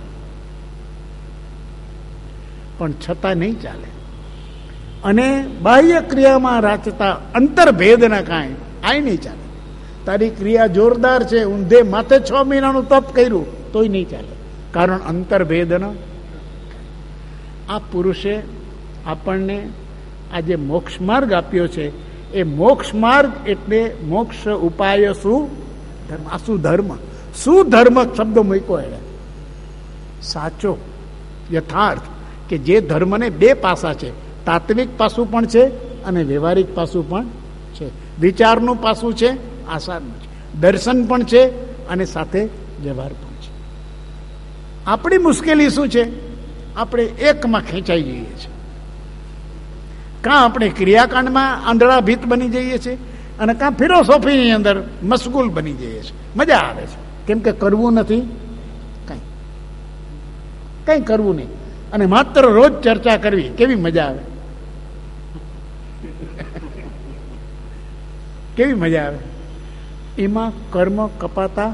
પણ છતાં નહીં ચાલે. અને બાહ્ય ક્રિયામાં રાચતા અંતર્ભેદના કાંઈ આ નહીં ચાલે. તારી ક્રિયા જોરદાર છે, ઊંધે માથે 6 મહિનાનું તપ કર્યું તોય નહીં ચાલે, કારણ અંતર્ભેદનો. આ પુરુષે આપણને આ જે મોક્ષ માર્ગ આપ્યો છે એ મોક્ષ માર્ગ એટલે મોક્ષ ઉપાય શું ધર્મ. આ શું ધર્મ, શું ધર્મ શબ્દ મૂક્યો એને સાચો યથાર્થ કે જે ધર્મને બે પાસા છે, તાત્વિક પાસું પણ છે અને વ્યવહારિક પાસું પણ છે. વિચારનું પાસું છે, આસારનું છે, દર્શન પણ છે અને સાથે વ્યવહાર પણ છે. આપણી મુશ્કેલી શું છે? આપણે એકમાં ખેંચાઈ જઈએ છીએ. કાં આપણે ક્રિયાકાંડમાં આંધળા ભીત બની જઈએ છીએ અને કાં ફિલોસોફીની અંદર મશગુલ બની જઈએ છીએ. મજા આવે છે કેમ કે કરવું નથી, કંઈ કરવું નહીં અને માત્ર રોજ ચર્ચા કરવી, કેવી મજા આવે, કેવી મજા આવે. એમાં કર્મ કપાતા.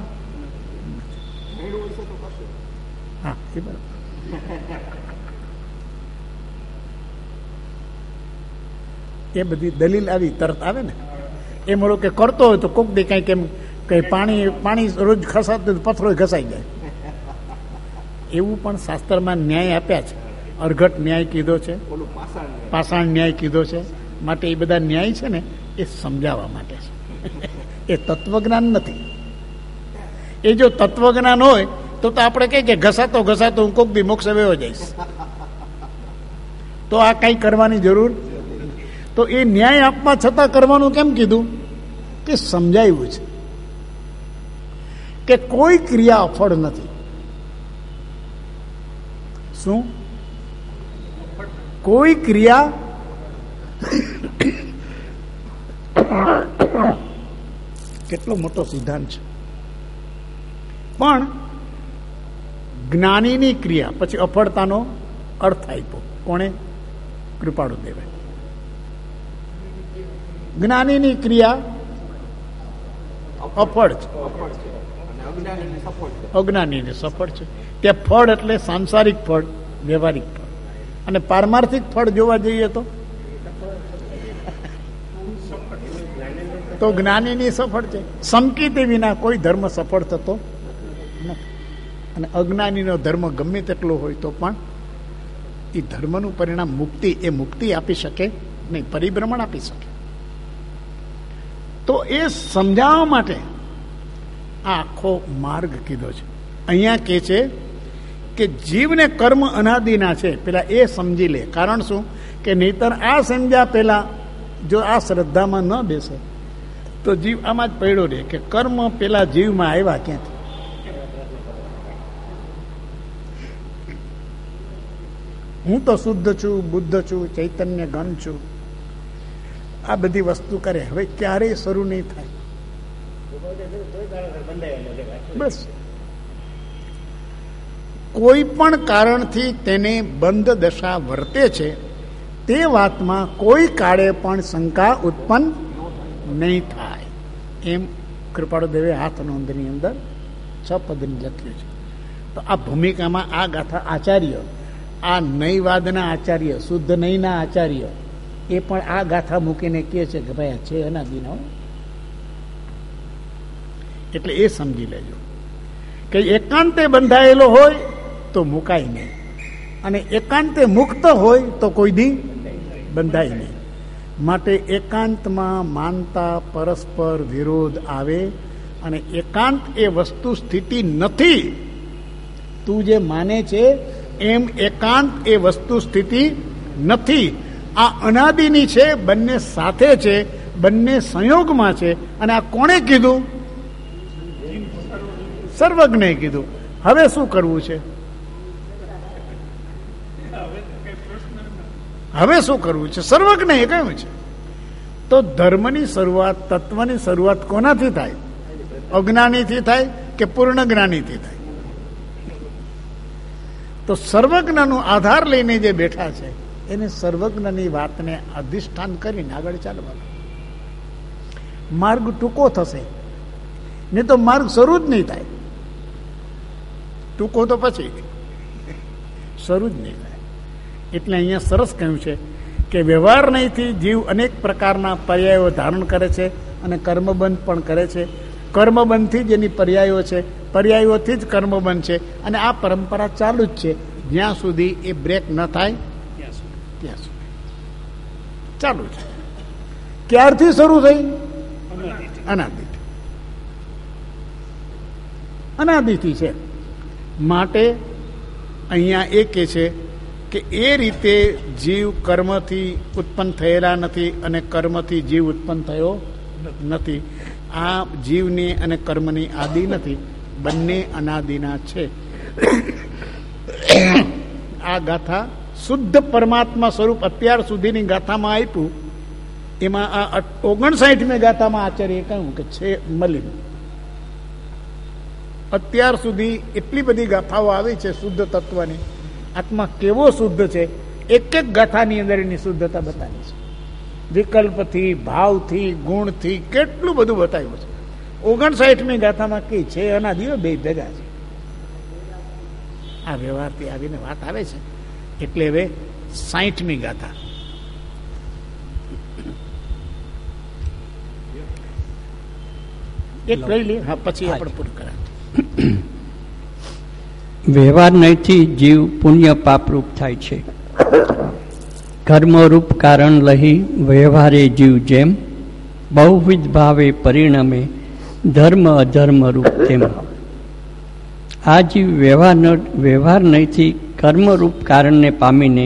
હા, એ બરાબર. એ બધી દલીલ આવી તરત આવે ને. એ મળો કે કરતો હોય તો કોક દે કઈ કેમ કઈ પાણી રોજ ખસાતું પથ્થરો ઘસાઈ જાય. એવું પણ શાસ્ત્રમાં ન્યાય આપ્યા છે. અર્ઘટ ન્યાય કીધો છે, પાષાણ ન્યાય કીધો છે. માટે એ બધા ન્યાય છે ને એ સમજાવવા માટે છે. એ તત્વજ્ઞાન નથી. એ જો તત્વજ્ઞાન હોય તો આપણે કહીએ કે ઘસાતો ઘસાતો હું કોક દી મોક્ષ વેવો જઈશ, તો આ કઈ કરવાની જરૂર. તો એ ન્યાય આપવા છતાં કરવાનું કેમ કીધું? કે સમજાયું છે કે કોઈ ક્રિયા અફળ નથી. શું? કોઈ ક્રિયા કેટલો મોટો સિદ્ધાંત છે. પણ જ્ઞાનીની ક્રિયા પછી અફળતાનો અર્થ આપ્યો કોણે? કૃપાળુ દેવે. જ્ઞાનીની ક્રિયા અફળ છે, અજ્ઞાનીને સફળ છે. ત્યાં ફળ એટલે સાંસારિક ફળ, વ્યવહારિક ફળ. અને પારમાર્થિક ફળ જોવા જઈએ તો જ્ઞાનીની સફળ છે. સમકીતે વિના કોઈ ધર્મ સફળ થતો નથી. અને અજ્ઞાનીનો ધર્મ ગમે તેટલો હોય તો પણ એ ધર્મનું પરિણામ મુક્તિ, એ મુક્તિ આપી શકે નહીં, પરિભ્રમણ આપી શકે. તો એ સમજાવવા માટે આ આખો માર્ગ કીધો છે. અહીંયા કે છે કે જીવને કર્મ અનાદિના છે, પેલા એ સમજી લે. કારણ શું? કે નહીતર આ સમજ્યા પેલા જો આ શ્રદ્ધામાં ન બેસે તો જીવ આમાં જ પડ્યો રહે કે કર્મ પેલા જીવમાં આવ્યા ક્યાંથી. હું તો શુદ્ધ છું, બુદ્ધ છું, ચૈતન્ય ગણ છું, આ બધી વસ્તુ કરે. હવે ક્યારેય શરૂ નહીં થાય. બસ કોઈ પણ કારણથી તેને બંધ દશા વર્તે છે તે વાતમાં કોઈ કાળે પણ શંકા ઉત્પન્ન નહીં થાય. એમ કૃપાળુ દેવે હાથ નોંધની અંદર 6 પદની લખ્યું છે. તો આ ભૂમિકામાં આ ગાથા આચાર્ય, આ નૈવાદના આચાર્ય, શુદ્ધ નૈના આચાર્ય, એ પણ આ ગાથા મૂકીને કહે છે કે ભાઈ આ છે અનાદિનો. એટલે એ સમજી લેજો કે એકાંતે બંધાયેલો હોય તો મુકાય નહીં, અને એકાંતે મુક્ત હોય તો કોઈ દી બંધાય નહીં. માટે એકાંતમાં માનતા પરસ્પર વિરોધ આવે, અને એકાંત એ વસ્તુ સ્થિતિ નથી. તું જે માને છે એમ એકાંત એ વસ્તુ સ્થિતિ નથી. આ અનાદિની છે, બંને સાથે છે, બંને સંયોગમાં છે. અને આ કોણે કીધું? સર્વજ્ઞે કીધું. હવે શું કરવું છે? હવે શું કરવું છે? સર્વજ્ઞે કહ્યું છે. તો ધર્મની શરૂઆત, તત્વની શરૂઆત કોનાથી થાય? અજ્ઞાનીથી થાય કે પૂર્ણ જ્ઞાનીથી થાય? તો સર્વજ્ઞનો આધાર લઈને જે બેઠા છે એને સર્વજ્ઞની વાતને અધિષ્ઠાન કરીને આગળ ચાલવાનું. માર્ગ ટૂંકો થશે, નહીં તો માર્ગ શરૂ જ નહીં થાય. ટૂંકો તો પછી શરૂ જ નહીં થાય. એટલે અહીંયા સરસ કહ્યું છે કે વ્યવહાર નહીંથી જીવ અનેક પ્રકારના પર્યાયો ધારણ કરે છે અને કર્મબંધ પણ કરે છે. કર્મબંધથી જ એની પર્યાયો છે, પર્યાયોથી જ કર્મબંધ છે. અને આ પરંપરા ચાલુ જ છે જ્યાં સુધી એ બ્રેક ન થાય ત્યાં સુધી ચાલુ છે. ક્યારથી શરૂ થઈ? અનાદિથી છે. માટે અહીંયા એ કહે છે કે એ રીતે જીવ કર્મથી ઉત્પન્ન થયેલા નથી અને કર્મથી જીવ ઉત્પન્ન થયો નથી. આ જીવની અને કર્મની આદિ નથી, બંને અનાદિના છે. આ ગાથા શુદ્ધ પરમાત્મા સ્વરૂપ અત્યાર સુધીની ગાથામાં આપ્યું. એમાં આ 59મી ગાથામાં આચાર્યએ કહ્યું કે છે મલિન. અત્યાર સુધી એટલી બધી ગાથાઓ આવી છે શુદ્ધ તત્વની. આત્મા કેવો શુદ્ધ છે, એક એક ગાથાની અંદર એની શુદ્ધતા બતાવી છે. વિકલ્પથી, ભાવથી, ગુણથી કેટલું બધું બતાવ્યું છે. 59મી ગાથામાં કઈ છે અનાદિઓ બે ભેગા છે. આ વ્યવહારથી આવીને વાત આવે છે. એટલે હવે 60મી ગાથા. એક લઈ લે, હા, પછી આપણે પૂરું કરા. વ્યવહાર નહીંથી જીવ પુણ્ય પાપરૂપ થાય છે. કર્મરૂપ કારણ લહી વ્યવહારે જીવ જેમ, બહુવિધ ભાવે પરિણમે ધર્મ અધર્મ રૂપ તેમ. આ જીવ વ્યવહાર નહીંથી કર્મરૂપ કારણને પામીને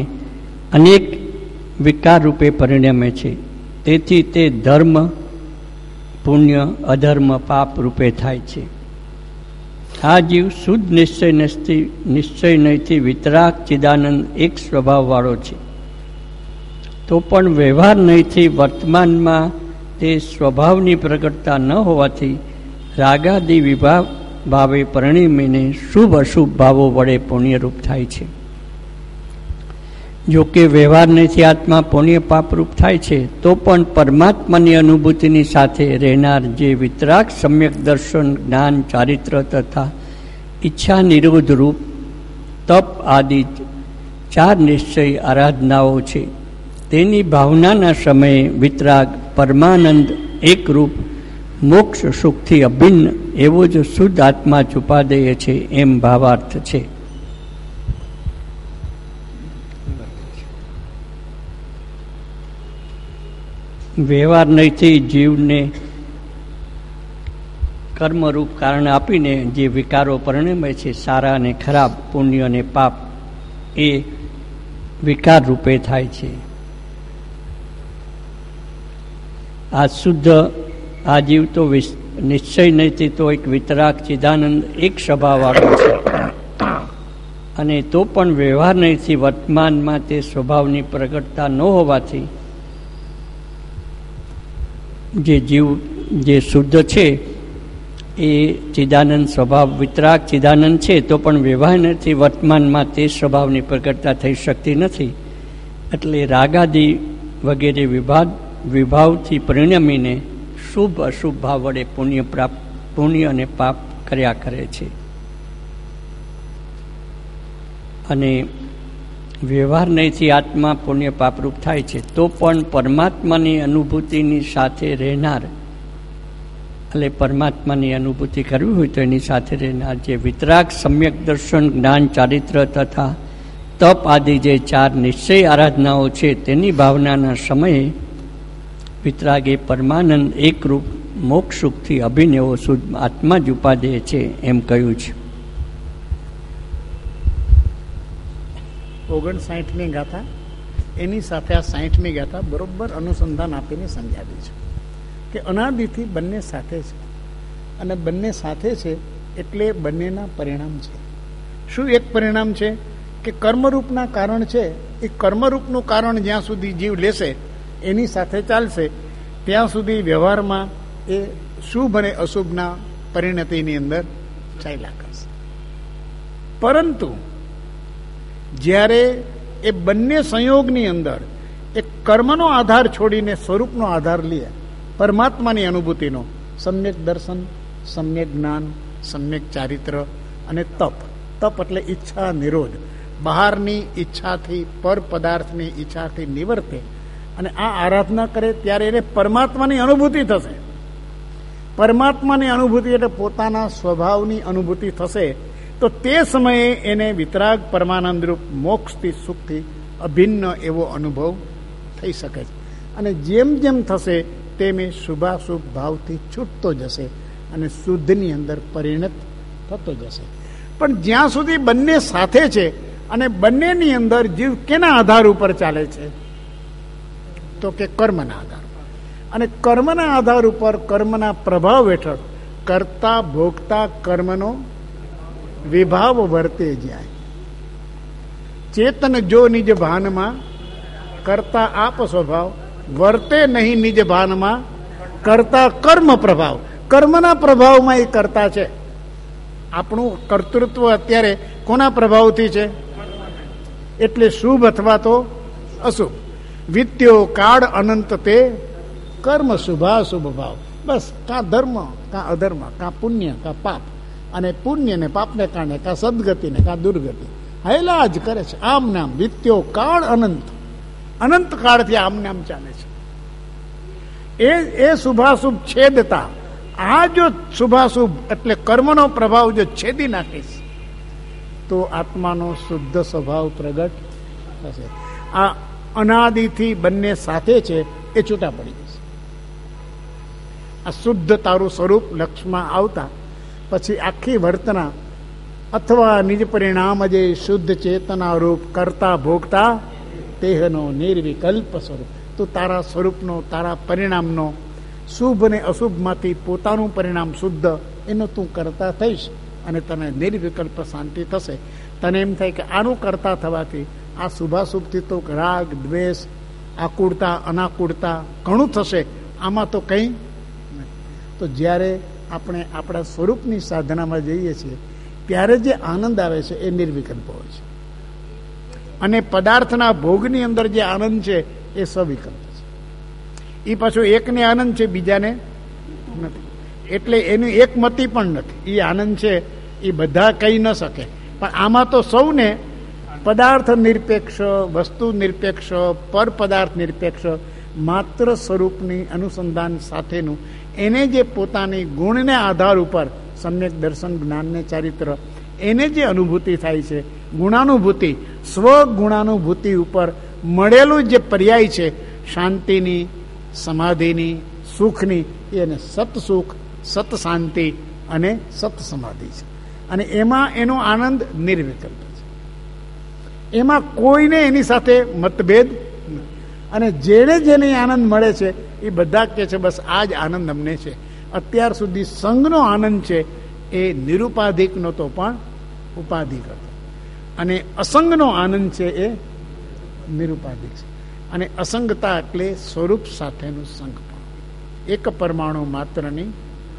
અનેક વિકાર રૂપે પરિણમે છે. તેથી તે ધર્મ પુણ્ય અધર્મ પાપ રૂપે થાય છે. આ જીવ શુદ્ધ નિશ્ચય નયથી વિતરાગ ચિદાનંદ એક સ્વભાવવાળો છે. તો પણ વ્યવહાર નયથી વર્તમાનમાં તે સ્વભાવની પ્રગટતા ન હોવાથી રાગાદિ ભાવે પરિણીમીને શુભ અશુભ ભાવો વડે પુણ્યરૂપ થાય છે. જો કે વ્યવહાર નયથી આત્મા પુણ્ય પાપરૂપ થાય છે, તો પણ પરમાત્માની અનુભૂતિની સાથે રહેનાર જે વિતરાગ સમ્યક દર્શન જ્ઞાન ચારિત્ર તથા ઈચ્છા નિરોધ રૂપ તપ આદિ 4 નિશ્ચય આરાધનાઓ છે, તેની ભાવનાના સમયે વિતરાગ પરમાનંદ એકરૂપ મોક્ષ સુખથી અભિન્ન એવો જ શુદ્ધ આત્મા છુપાદેય છે એમ ભાવાર્થ છે. વ્યવહાર નયથી જીવને કર્મરૂપ કારણ આપીને જે વિકારો પરિણમે છે, સારા અને ખરાબ, પુણ્ય અને પાપ, એ વિકાર રૂપે થાય છે. આ શુદ્ધ આ જીવ તો નિશ્ચય નયથી તો એક વિતરાગ ચિદાનંદ એક સ્વભાવવાળો છે, અને તો પણ વ્યવહાર નયથી વર્તમાનમાં તે સ્વભાવની પ્રગટતા ન હોવાથી જે જીવ જે શુદ્ધ છે એ ચિદાનંદ સ્વભાવ વિતરાગ ચિદાનંદ છે, તો પણ વ્યવહાર નથી વર્તમાનમાં તે સ્વભાવની પ્રગટતા થઈ શકતી નથી. એટલે રાગાદિ વગેરે વિભાવથી પરિણમીને શુભ અશુભ ભાવ વડે પુણ્ય અને પાપ કર્યા કરે છે. અને વ્યવહાર નયથી આત્મા પુણ્ય પાપરૂપ થાય છે, તો પણ પરમાત્માની અનુભૂતિની સાથે રહેનાર, એટલે પરમાત્માની અનુભૂતિ કરવી હોય તો એની સાથે રહેનાર જે વિતરાગ સમ્યક દર્શન જ્ઞાન ચારિત્ર તથા તપ આદિ જે 4 નિશ્ચય આરાધનાઓ છે, તેની ભાવનાના સમયે વિતરાગ એ પરમાનંદ એકરૂપ મોક્ષ સુખથી અભિન્ન એવો શુદ્ધ આત્મા જ ઉપાદેય છે એમ કહ્યું છે. 59મી ગાથા એની સાથે આ 60મી ગાથા બરોબર અનુસંધાન આપીને સમજાવી છે કે અનાદિથી બંને સાથે છે, અને બંને સાથે છે એટલે બંનેના પરિણામ છે. શું એક પરિણામ છે કે કર્મરૂપના કારણ છે, એ કર્મરૂપનું કારણ જ્યાં સુધી જીવ લેશે એની સાથે ચાલશે ત્યાં સુધી વ્યવહારમાં એ શુભ અને અશુભના પરિણતિની અંદર ચાલ્યા કરશે. પરંતુ જ્યારે એ બંને સંયોગની અંદર એક કર્મનો આધાર છોડીને સ્વરૂપનો આધાર લે, પરમાત્માની અનુભૂતિનો, સમ્યક દર્શન, સમ્યક જ્ઞાન, સમ્યક ચારિત્ર અને તપ. તપ એટલે ઈચ્છા નિરોધ, બહારની ઈચ્છાથી પર પદાર્થની ઈચ્છાથી નિવર્તે અને આ આરાધના કરે ત્યારે એને પરમાત્માની અનુભૂતિ થશે. પરમાત્માની અનુભૂતિ એટલે પોતાના સ્વભાવની અનુભૂતિ થશે. તો તે સમયે એને વિતરાગ પરમાનંદરૂપ મોક્ષથી સુખથી અભિન્ન એવો અનુભવ થઈ શકે છે. અને જેમ જેમ થશે તેમ એ શુભાશુભ ભાવથી છૂટતો જશે અને શુદ્ધની અંદર પરિણત થતો જશે. પણ જ્યાં સુધી બંને સાથે છે અને બંનેની અંદર જીવ કેના આધાર ઉપર ચાલે છે? તો કે કર્મના આધાર ઉપર. અને કર્મના આધાર ઉપર, કર્મના પ્રભાવ હેઠળ કર્તા ભોગતા કર્મનો વિભાવ વર્તે જાય. ચેતન જો નિજ ભાનમાં કરતા આપ સ્વભાવ, વર્તે નહીં નિજ ભાનમાં કરતા કર્મ પ્રભાવ. કર્મના પ્રભાવમાં એ કરતા છે. આપણું કર્તૃત્વ અત્યારે કોના પ્રભાવથી છે? એટલે શુભ અથવા તો અશુભ. વિત્યો કાળ અનંત તે કર્મ શુભાશુભ ભાવ. બસ કાં ધર્મ કાં અધર્મ, કાં પુણ્ય કાં પાપ, અને પુણ્ય ને પાપને કારણે કાં સદગતિ ને કાં દુર્ગતિ હાયલા જ કરે છે. આમ નામ વિત્યો કાળ અનંત, અનંત કાળથી આમ નામ ચાલે છે. એ શુભાશુભ છેદતા, આ જો શુભાશુભ એટલે કર્મનો પ્રભાવ જો છેદી નાખીશ તો આત્માનો શુદ્ધ સ્વભાવ પ્રગટ થશે. આ અનાદિથી બંને સાથે છે એ છૂટા પડી જશે. આ શુદ્ધ તારું સ્વરૂપ લક્ષમાં આવતા પછી આખી વર્તના અથવા નિજ પરિણામ જે શુદ્ધ ચેતના રૂપ કરતા ભોગતા તેહનો નિર્વિકલ્પ સ્વરૂપ. તું તારા સ્વરૂપનો, તારા પરિણામનો શુભ અને અશુભમાંથી પોતાનું પરિણામ શુદ્ધ એનું તું કરતા થઈશ અને તને નિર્વિકલ્પ શાંતિ થશે. તને એમ થાય કે આનું કરતા થવાથી આ શુભાશુભથી તો રાગ દ્વેષ આકુળતા અનાકુળતા ઘણું થશે, આમાં તો કંઈ નહીં. તો જ્યારે આપણે આપણા સ્વરૂપની સાધનામાં જઈએ છીએ ત્યારે જે આનંદ આવે છે એ નિર્વિકલ્પ હોય છે, અને પદાર્થના ભોગની અંદર જે આનંદ છે એ સ્વવિકલ્પ છે. એ પાછો એકને આનંદ છે, બીજાને નથી. એટલે એનું એકમતી પણ નથી. એ આનંદ છે એ બધા કહી ન શકે, પણ આમાં તો સૌને પદાર્થ નિરપેક્ષ, વસ્તુ નિરપેક્ષ, પર પદાર્થ નિરપેક્ષ, માત્ર સ્વરૂપની અનુસંધાન સાથેનું એને જે પોતાની ગુણને આધાર ઉપર સમ્યક દર્શન જ્ઞાનને ચારિત્ર એને જે અનુભૂતિ થાય છે, ગુણાનુભૂતિ, સ્વગુણાનુભૂતિ ઉપર મળેલું જે પર્યાય છે શાંતિની, સમાધિની, સુખની, એને સતસુખ, સત શાંતિ અને સત સમાધિ છે. અને એમાં એનો આનંદ નિર્વિકલ્પ છે. એમાં કોઈને એની સાથે મતભેદ નથી. અને જેને જેને આનંદ મળે છે એ બધા કહે છે બસ આ જ આનંદ અમને છે. અત્યાર સુધી સંઘનો આનંદ છે એ નિરુપાધિક નહોતો પણ ઉપાધિક હતો, અને અસંગનો આનંદ છે એ નિરુપાધિક છે. અને અસંગતા એટલે સ્વરૂપ સાથેનું સંગ પણ, એક પરમાણુ માત્રની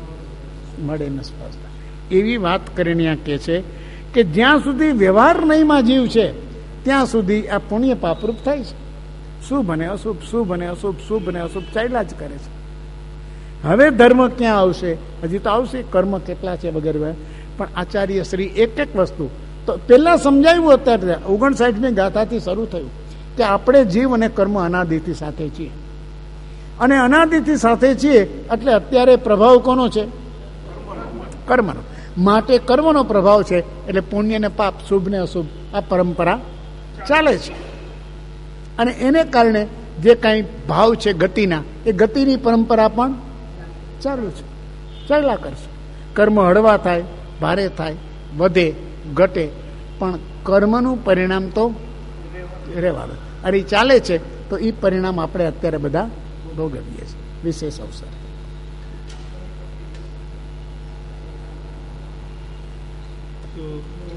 મળે ન સ્પર્શતા. એવી વાત કરીને આ કહે છે કે જ્યાં સુધી વ્યવહાર નહીંમાં જીવ છે ત્યાં સુધી આ પુણ્ય પાપરૂપ થાય છે. શુભ અને અશુભ, શુભ અને અશુભ, શુભ અને અશુભ ચાલ્યા જ કરે છે. હવે ધર્મ ક્યાં આવશે? હજી તો આવશે, કર્મ કેટલા છે વગેરે. પણ આચાર્ય શ્રી એક એક વસ્તુ તો પહેલા સમજાવ્યું. અત્યારે 59મી ગાથાથી શરૂ થયું કે આપણે જીવ અને કર્મ અનાદિથી સાથે છીએ, અને અનાદિથી સાથે છીએ એટલે અત્યારે પ્રભાવ કોનો છે? કર્મનો. માટે કર્મનો પ્રભાવ છે એટલે પુણ્ય ને પાપ, શુભ ને અશુભ આ પરંપરા ચાલે છે. અને એને કારણે જે કાંઈ ભાવ છે ગતિના, એ ગતિની પરંપરા પણ ચાલુ છે, ચાલ્યા કરશે. કર્મ હળવા થાય, ભારે થાય, વધે ઘટે, પણ કર્મનું પરિણામ તો રહેવા દે. અરે ચાલે છે તો એ પરિણામ આપણે અત્યારે બધા ભોગવીએ છીએ. વિશેષ અવસર તો